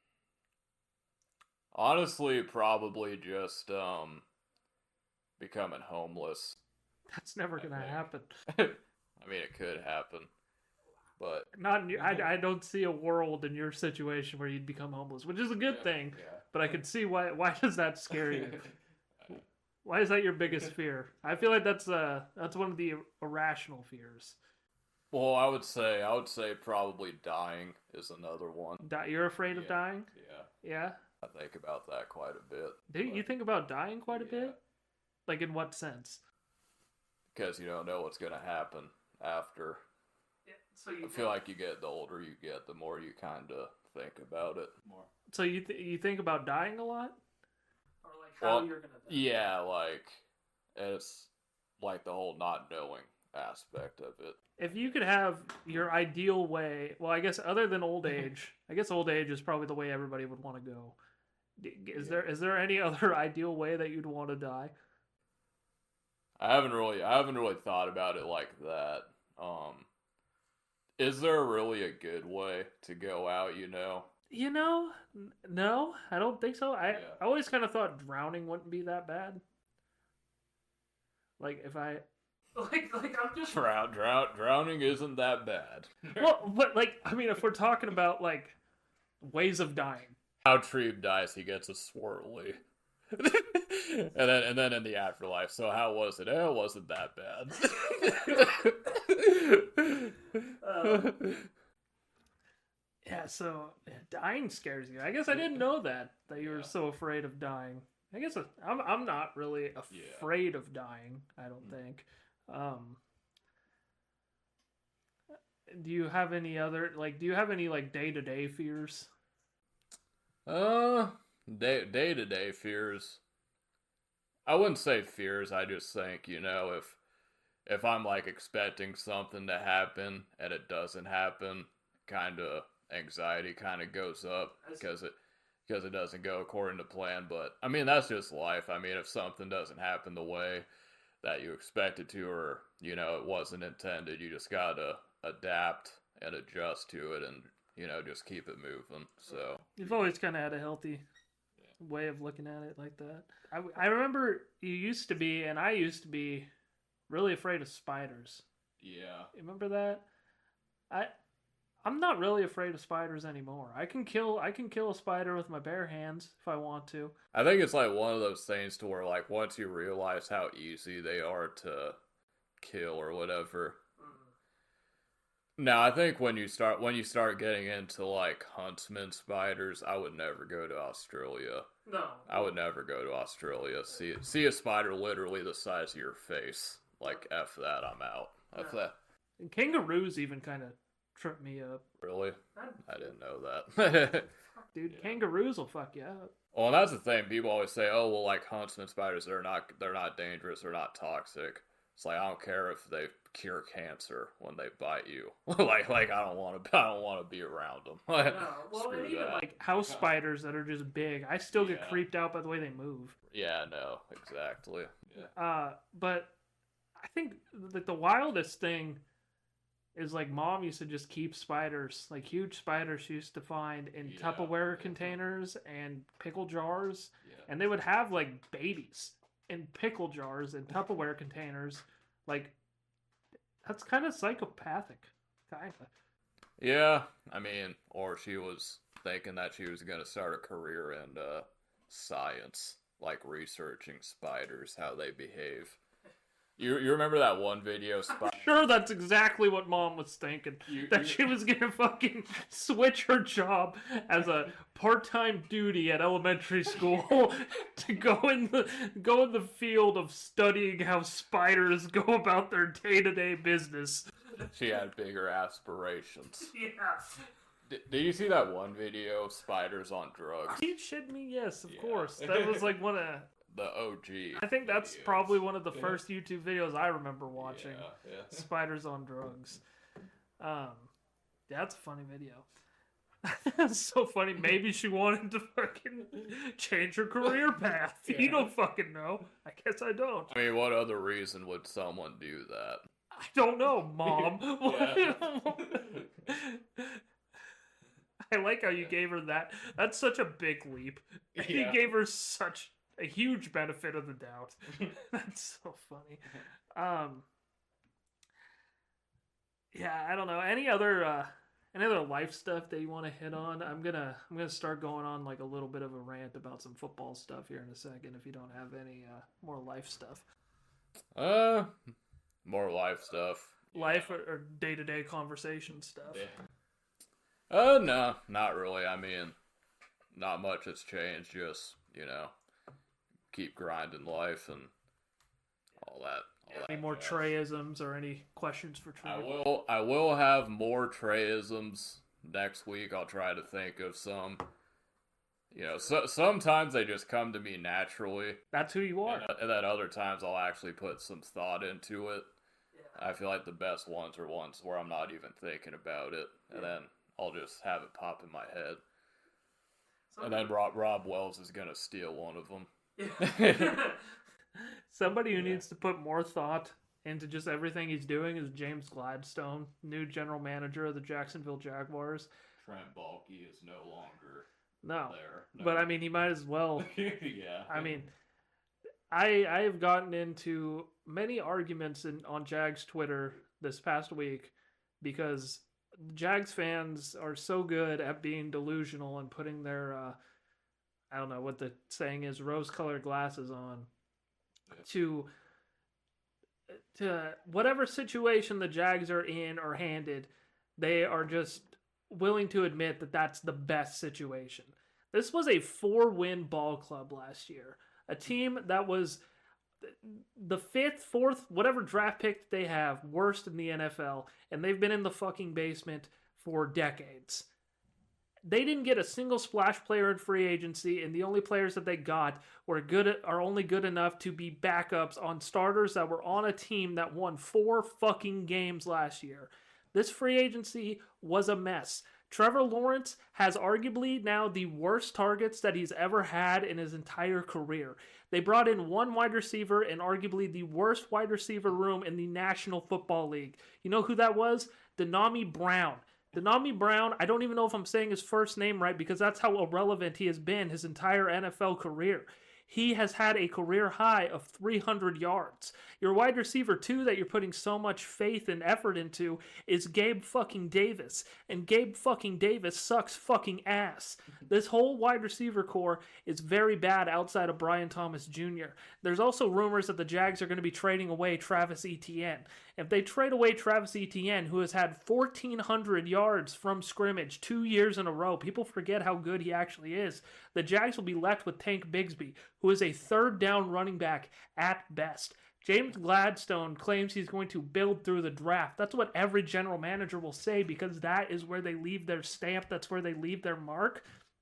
honestly, probably just um becoming homeless. That's never gonna think. happen. I mean, it could happen, but Not in your, I, I don't see a world in your situation where you'd become homeless, which is a good thing. yeah. But I can see why. Why does that scare you? Why is that your biggest fear? I feel like that's uh that's one of the irrational fears. Well, I would say I would say probably dying is another one. Di- You're afraid of Yeah. dying? Yeah, Yeah. I think about that quite a bit. Do you think about dying quite a Yeah. bit? Like in what sense? Because you don't know what's gonna happen after. So you I feel like you get the older you get, the more you kind of think about it more. so you th- you think about dying a lot, or like how Well, you're gonna die? Yeah, like it's like the whole not knowing aspect of it. If you could have your ideal way, well, I guess other than old age, I guess old age is probably the way everybody would want to go. D- Is there is there any other ideal way that you'd want to die? I haven't really I haven't really thought about it like that. Um is there really a good way to go out, you know? You know, n- no, I don't think so. I, Yeah. I always kind of thought drowning wouldn't be that bad. Like if I, like like I'm just Drown, drown, drowning isn't that bad. well, but like I mean, if we're talking about like ways of dying, How Trebe dies, he gets a swirly. and then and then in the afterlife, so how was it? Eh, it wasn't that bad. uh, yeah. So dying scares you. I guess I didn't know that that you were Yeah. so afraid of dying. I guess I'm I'm not really Yeah. afraid of dying. I don't Mm. think. Um, do you have any other like? Do you have any like day to day fears? Uh, day day to day fears. I wouldn't say fears. I just think, you know, if if I'm like expecting something to happen and it doesn't happen, kind of anxiety kind of goes up I see. because it because it doesn't go according to plan. But I mean, that's just life. I mean, if something doesn't happen the way that you expect it to, or you know, it wasn't intended, you just gotta adapt and adjust to it, and you know, just keep it moving. So You've always kind of had a healthy way of looking at it like that. I, I remember you used to be, and I used to be, really afraid of spiders. yeah. You remember that? I I'm not really afraid of spiders anymore. I can kill I can kill a spider with my bare hands if I want to. I think it's like one of those things to where like once you realize how easy they are to kill or whatever. Now I think when you start when you start getting into like huntsman spiders, I would never go to Australia. No. I would never go to Australia. See see a spider literally the size of your face. Like F that, I'm out. F Yeah. that. And kangaroos even kind of trip me up. Really? I didn't know that. Dude, Yeah. kangaroos will fuck you up. Well, and that's the thing. People always say, "Oh, well, like huntsman spiders, they're not they're not dangerous, they're not toxic." It's like I don't care if they cure cancer when they bite you. like, like I don't want to I don't want to be around them. No, well, Screw and even that. like house spiders that are just big, I still get Yeah. creeped out by the way they move. Yeah, no, exactly. Yeah. Uh, but I think that the wildest thing is like mom used to just keep spiders, like huge spiders she used to find in Yeah. Tupperware containers and pickle jars, Yeah. and they would have like babies in pickle jars and Tupperware containers. Like that's kind of psychopathic, kind of. Yeah, I mean, or she was thinking that she was going to start a career in uh, science, like researching spiders, how they behave. You you remember that one video? Spi- Sure, that's exactly what mom was thinking. You- that you- she was gonna fucking switch her job as a part-time duty at elementary school to go in the go in the field of studying how spiders go about their day-to-day business. she had bigger aspirations. Yeah. D- did you see that one video of spiders on drugs? Are you shitting me? Yes, of Yeah. course. That was like one of. The O G. I think that's videos. probably one of the first YouTube videos I remember watching. Yeah, yeah. Spiders on drugs. Um, that's a funny video. That's so funny. Maybe she wanted to fucking change her career path. Yeah. You don't fucking know. I guess I don't. I mean, what other reason would someone do that? I don't know, Mom. I like how you gave her that. That's such a big leap. You Yeah. gave her such a huge benefit of the doubt. That's so funny. Um, yeah, I don't know. Any other uh, any other life stuff that you want to hit on? I'm gonna I'm gonna start going on like a little bit of a rant about some football stuff here in a second. If you don't have any uh, more life stuff, Uh, more life stuff. life or, or day-to-day conversation stuff. Uh, no, not really. I mean, not much has changed. Just, you know, keep grinding life and all that. All Any that more jazz. Treyisms or any questions for Trey? I will. I will have more Treyisms next week. I'll try to think of some. You know, so, sometimes they just come to me naturally, That's who you are. and, and then other times I'll actually put some thought into it. I feel like the best ones are ones where I'm not even thinking about it, and then I'll just have it pop in my head. And then Rob, Rob Wells is gonna steal one of them. Somebody who Yeah. needs to put more thought into just everything he's doing is James Gladstone, new general manager of the Jacksonville Jaguars. Trent Baalke is no longer No, there. No. but I mean, he might as well. yeah. I mean, I I have gotten into many arguments in, on Jags Twitter this past week because Jags fans are so good at being delusional and putting their uh, I don't know what the saying is, rose-colored glasses on Yeah. to to whatever situation the Jags are in or handed, they are just willing to admit that that's the best situation. This was a four-win ball club last year. A team that was the fifth, fourth, whatever draft pick they have, worst in the N F L, and they've been in the fucking basement for decades. They didn't get a single splash player in free agency, and the only players that they got were good are only good enough to be backups on starters that were on a team that won four fucking games last year. This free agency was a mess. Trevor Lawrence has arguably now the worst targets that he's ever had in his entire career. They brought in one wide receiver and arguably the worst wide receiver room in the National Football League. You know who that was? Denami Brown. Denami Brown, I don't even know if I'm saying his first name right because that's how irrelevant he has been his entire N F L career. He has had a career high of three hundred yards. Your wide receiver, too, that you're putting so much faith and effort into is Gabe fucking Davis. And Gabe fucking Davis sucks fucking ass. This whole wide receiver core is very bad outside of Brian Thomas Junior There's also rumors that the Jags are going to be trading away Travis Etienne. If they trade away Travis Etienne, who has had fourteen hundred yards from scrimmage two years in a row, people forget how good he actually is. The Jags will be left with Tank Bigsby, who is a third down running back at best. James Gladstone claims he's going to build through the draft. That's what every general manager will say because that is where they leave their stamp. That's where they leave their mark.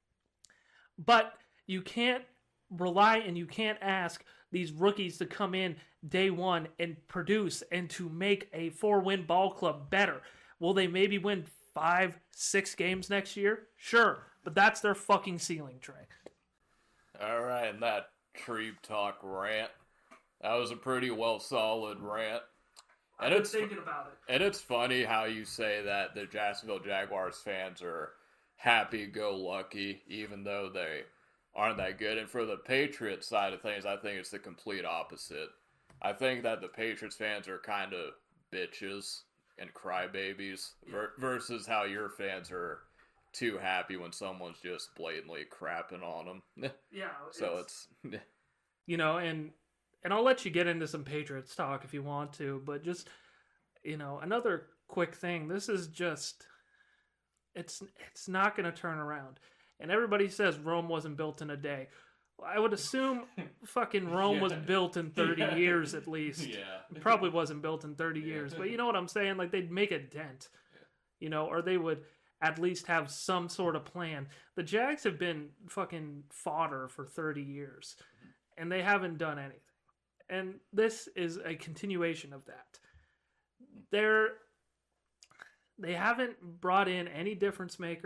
But you can't rely and you can't ask these rookies to come in day one and produce and to make a four-win ball club better. Will they maybe win five, six games next year? Sure, but that's their fucking ceiling, Trey. All right, and that Trebe Talk rant. That was a pretty well solid rant. And I've been it's thinking about it. and it's funny how you say that the Jacksonville Jaguars fans are happy-go-lucky, even though they aren't that good. And for the Patriots side of things, I think it's the complete opposite. I think that the Patriots fans are kind of bitches and crybabies ver- versus how your fans are too happy when someone's just blatantly crapping on them. Yeah. So it's, you know, and and I'll let you get into some Patriots talk if you want to, but just, you know, another quick thing. This is just, it's it's not going to turn around. And everybody says Rome wasn't built in a day. I would assume fucking Rome was Yeah. built in thirty Yeah. years at least. yeah. It probably wasn't built in thirty years, Yeah. but you know what I'm saying? Like, they'd make a dent, you know, or they would at least have some sort of plan. The Jags have been fucking fodder for thirty years, and they haven't done anything. And this is a continuation of that. They're, they haven't brought in any difference maker.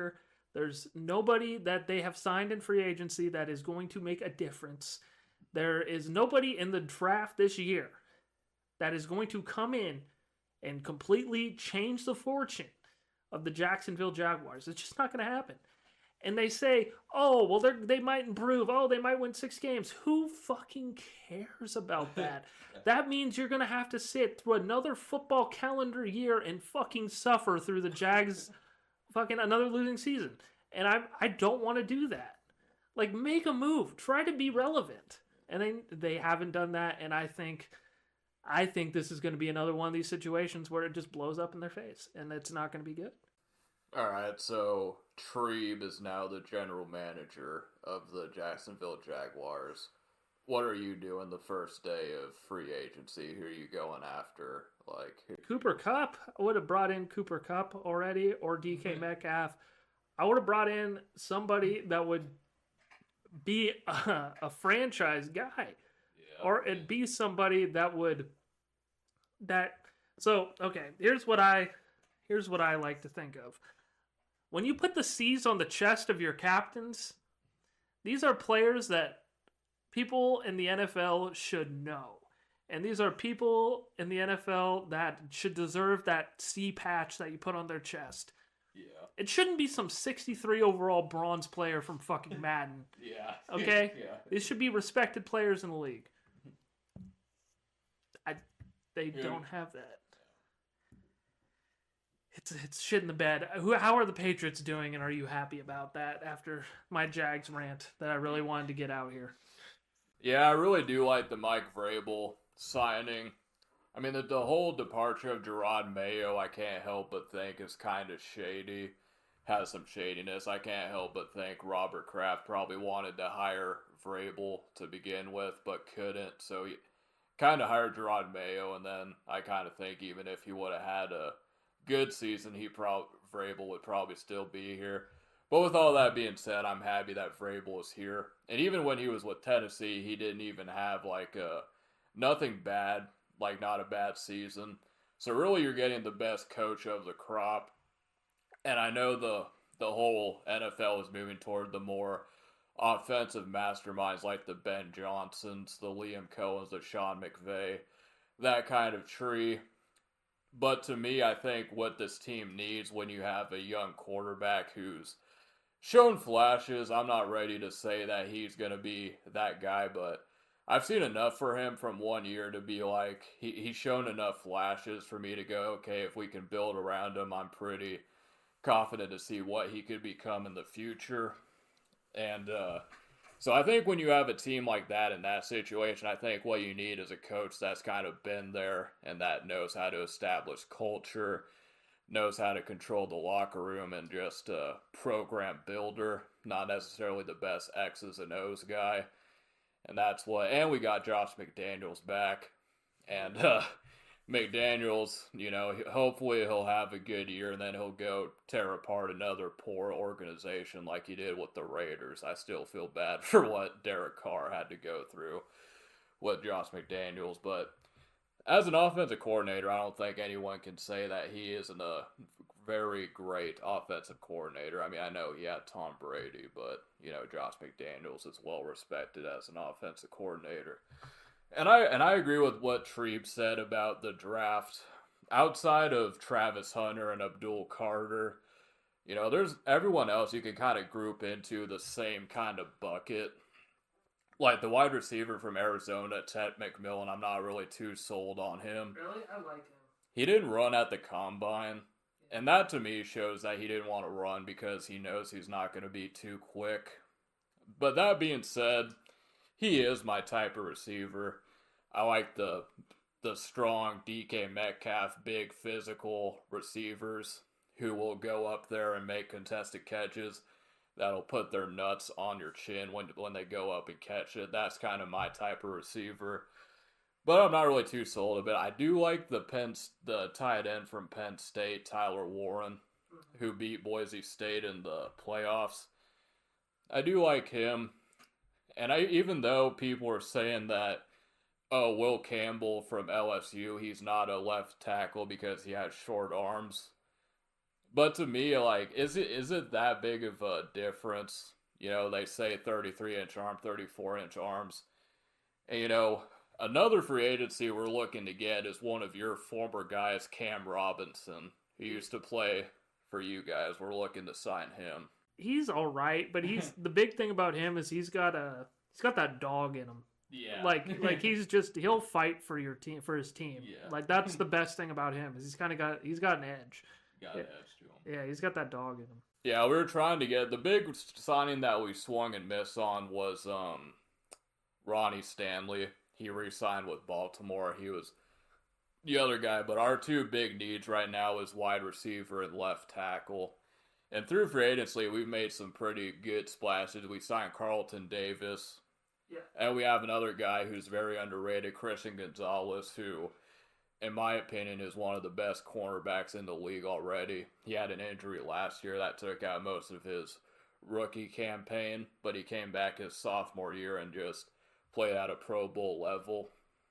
There's nobody that they have signed in free agency that is going to make a difference. There is nobody in the draft this year that is going to come in and completely change the fortune of the Jacksonville Jaguars. It's just not going to happen. And they say, oh, well, they they might improve. Oh, they might win six games. Who fucking cares about that? That means you're going to have to sit through another football calendar year and fucking suffer through the Jags fucking another losing season. And I I don't want to do that. Like, make a move. Try to be relevant. And they they haven't done that, and I think I think this is going to be another one of these situations where it just blows up in their face, and it's not going to be good. All right, so Trebe is now the general manager of the Jacksonville Jaguars. What are you doing the first day of free agency? Who are you going after? Like Cooper Kupp? I would have brought in Cooper Kupp already, or D K Metcalf. I would have brought in somebody that would be a, a franchise guy, Yeah. or it'd be somebody that would that. So okay, here's what I here's what I like to think of. When you put the C's on the chest of your captains, these are players that people in the N F L should know. And these are people in the N F L that should deserve that C patch that you put on their chest. Yeah. It shouldn't be some sixty-three overall bronze player from fucking Madden. Yeah. Okay? Yeah. These should be respected players in the league. I, they Yeah. don't have that. It's it's shit in the bed. Who? How are the Patriots doing, and are you happy about that after my Jags rant that I really wanted to get out here? Yeah, I really do like the Mike Vrabel signing. I mean, the, the whole departure of Gerard Mayo, I can't help but think is kind of shady. Has some shadiness. I can't help but think Robert Kraft probably wanted to hire Vrabel to begin with, but couldn't. So he kind of hired Gerard Mayo, and then I kind of think even if he would have had a good season, he prob- Vrabel would probably still be here. But with all that being said, I'm happy that Vrabel is here. And even when he was with Tennessee, he didn't even have like a nothing bad, like not a bad season. So really, you're getting the best coach of the crop. And I know the the whole N F L is moving toward the more offensive masterminds like the Ben Johnsons, the Liam Cohens, the Sean McVay, that kind of tree. But to me, I think what this team needs when you have a young quarterback who's shown flashes, I'm not ready to say that he's going to be that guy, but I've seen enough for him from one year to be like, he, he's shown enough flashes for me to go, okay, if we can build around him, I'm pretty confident to see what he could become in the future. And uh, so I think when you have a team like that in that situation, I think what you need is a coach that's kind of been there and that knows how to establish culture, knows how to control the locker room, and just a program builder, not necessarily the best X's and O's guy. And that's what, and we got Josh McDaniels back. And uh, McDaniels, you know, hopefully he'll have a good year and then he'll go tear apart another poor organization like he did with the Raiders. I still feel bad for what Derek Carr had to go through with Josh McDaniels, but as an offensive coordinator, I don't think anyone can say that he isn't a very great offensive coordinator. I mean, I know he had Tom Brady, but, you know, Josh McDaniels is well respected as an offensive coordinator. And I and I agree with what Trebe said about the draft. Outside of Travis Hunter and Abdul Carter, you know, there's everyone else you can kind of group into the same kind of bucket. Like the wide receiver from Arizona, Ted McMillan, I'm not really too sold on him. Really? I like him. He didn't run at the combine. And that to me shows that he didn't want to run because he knows he's not going to be too quick. But that being said, he is my type of receiver. I like the the strong D K Metcalf, big physical receivers who will go up there and make contested catches that'll put their nuts on your chin when when they go up and catch it. That's kind of my type of receiver. But I'm not really too sold of it. I do like the Penn, the tight end from Penn State, Tyler Warren, who beat Boise State in the playoffs. I do like him. And I, even though people are saying that, oh, Will Campbell from L S U, he's not a left tackle because he has short arms. But to me, like, is it is it that big of a difference? You know, they say thirty-three inch arm, thirty-four inch arms. And, you know, another free agency we're looking to get is one of your former guys, Cam Robinson, who used to play for you guys. We're looking to sign him. He's all right, but he's the big thing about him is he's got a he's got that dog in him. Yeah. Like like he's just he'll fight for your team for his team. Yeah. Like that's the best thing about him is he's kind of got he's got an edge. Got yeah. an edge to him. Yeah, he's got that dog in him. Yeah, we were trying to get the big signing that we swung and missed on was um, Ronnie Stanley. He re-signed with Baltimore. He was the other guy, but our two big needs right now is wide receiver and left tackle. And through free agency, we've made some pretty good splashes. We signed Carlton Davis. Yeah. And we have another guy who's very underrated, Christian Gonzalez, who, in my opinion, is one of the best cornerbacks in the league already. He had an injury last year that took out most of his rookie campaign, but he came back his sophomore year and just played at a Pro Bowl level.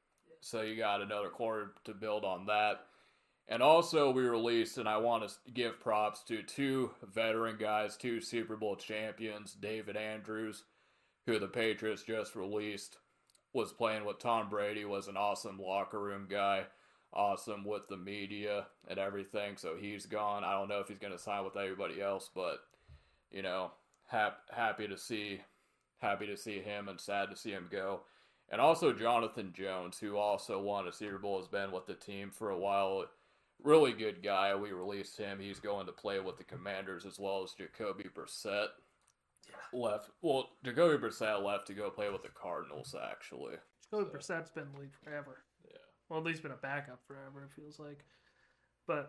So you got another corner to build on that. And also we released, and I want to give props to two veteran guys, two Super Bowl champions, David Andrews, who the Patriots just released, was playing with Tom Brady, was an awesome locker room guy, awesome with the media and everything. So he's gone. I don't know if he's going to sign with everybody else, but, you know, hap- happy to see happy to see him and sad to see him go. And also Jonathan Jones, who also won a Super Bowl, has been with the team for a while. Really good guy. We released him. He's going to play with the Commanders as well as Jacoby Brissett. Yeah. Left. Well, Jacoby Brissett left to go play with the Cardinals, actually. Jacoby So. Brissett's been in the league forever. Yeah. Well, at least been a backup forever, it feels like. But,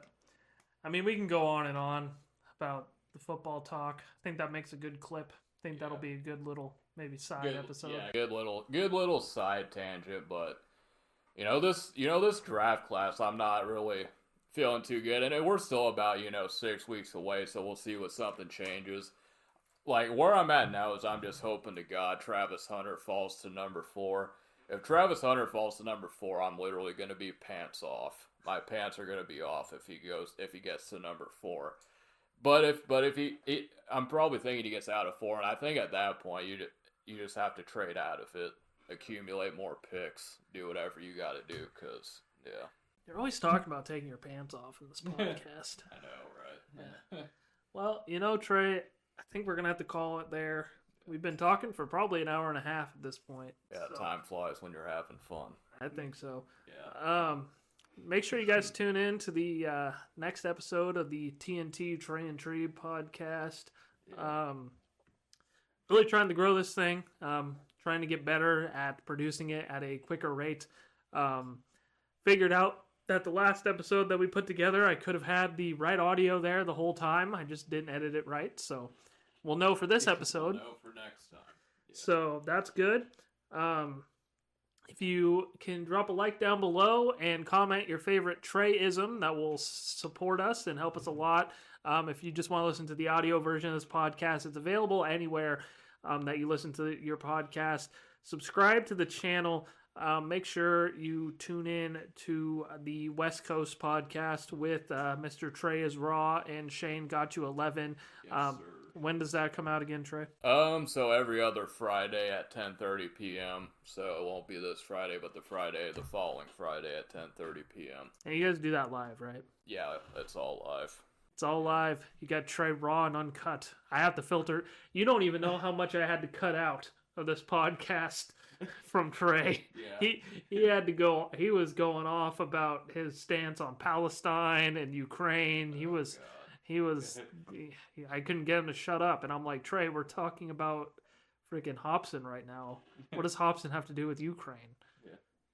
I mean, we can go on and on about the football talk. I think that makes a good clip. I think Yeah. that'll be a good little, maybe side Good, episode. yeah, good little, good little side tangent, but you know this, you know this draft class, I'm not really feeling too good, and we're still about you know six weeks away, so we'll see what something changes. Like where I'm at now is I'm just hoping to God Travis Hunter falls to number four. If Travis Hunter falls to number four, I'm literally going to be pants off. My pants are going to be off if he goes if he gets to number four. But if but if he, he, I'm probably thinking he gets out of four, and I think at that point you you just have to trade out of it, accumulate more picks, do whatever you got to do, because yeah. You're always talking about taking your pants off in this podcast. I know, right? Yeah. Well, you know, Trey, I think we're gonna have to call it there. We've been talking for probably an hour and a half at this point. Yeah, so time flies when you're having fun. I think so. Yeah. Um, make sure you guys tune in to the uh, next episode of the T N T Trey and Tree podcast. Yeah. Um, really trying to grow this thing. Um, trying to get better at producing it at a quicker rate. Um, figured out that the last episode that we put together, I could have had the right audio there the whole time. I just didn't edit it right. So we'll know for this episode. We'll know for next time. Yeah. So that's good. Um, if you can drop a like down below and comment your favorite Treyism, that will support us and help us a lot. Um, if you just want to listen to the audio version of this podcast, it's available anywhere um, that you listen to your podcast. Subscribe to the channel. Um, make sure you tune in to the West Coast podcast with uh, Mister Trey is Raw and Shane Got You eleven. Yes, um, sir. when does that come out again, Trey? Um, so every other Friday at ten thirty p.m. So it won't be this Friday, but the Friday, the following Friday at ten thirty p.m. And you guys do that live, right? Yeah, it's all live. It's all live. You got Trey raw and uncut. I have to filter. You don't even know how much I had to cut out of this podcast from Trey. Yeah. He he had to go. He was going off about his stance on Palestine and Ukraine. He was God. he was. he, I couldn't get him to shut up, and I'm like, Trey, we're talking about freaking Hobson right now. What does Hobson have to do with Ukraine? Yeah.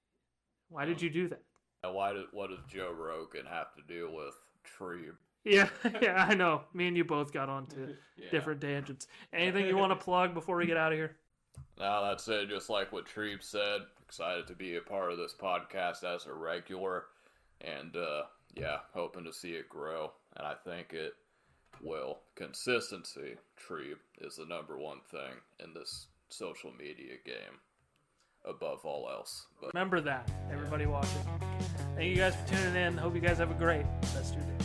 Why did you do that? Now, why did what does Joe Rogan have to do with Tree? Yeah, yeah, I know. Me and you both got onto Yeah. different tangents. Anything you want to plug before we get out of here? No, that's it. Just like what Treeb said, excited to be a part of this podcast as a regular, and uh, yeah, hoping to see it grow, and I think it will. Consistency, Treeb, is the number one thing in this social media game, above all else. But Remember that, everybody watching. Thank you guys for tuning in. Hope you guys have a great rest of your day.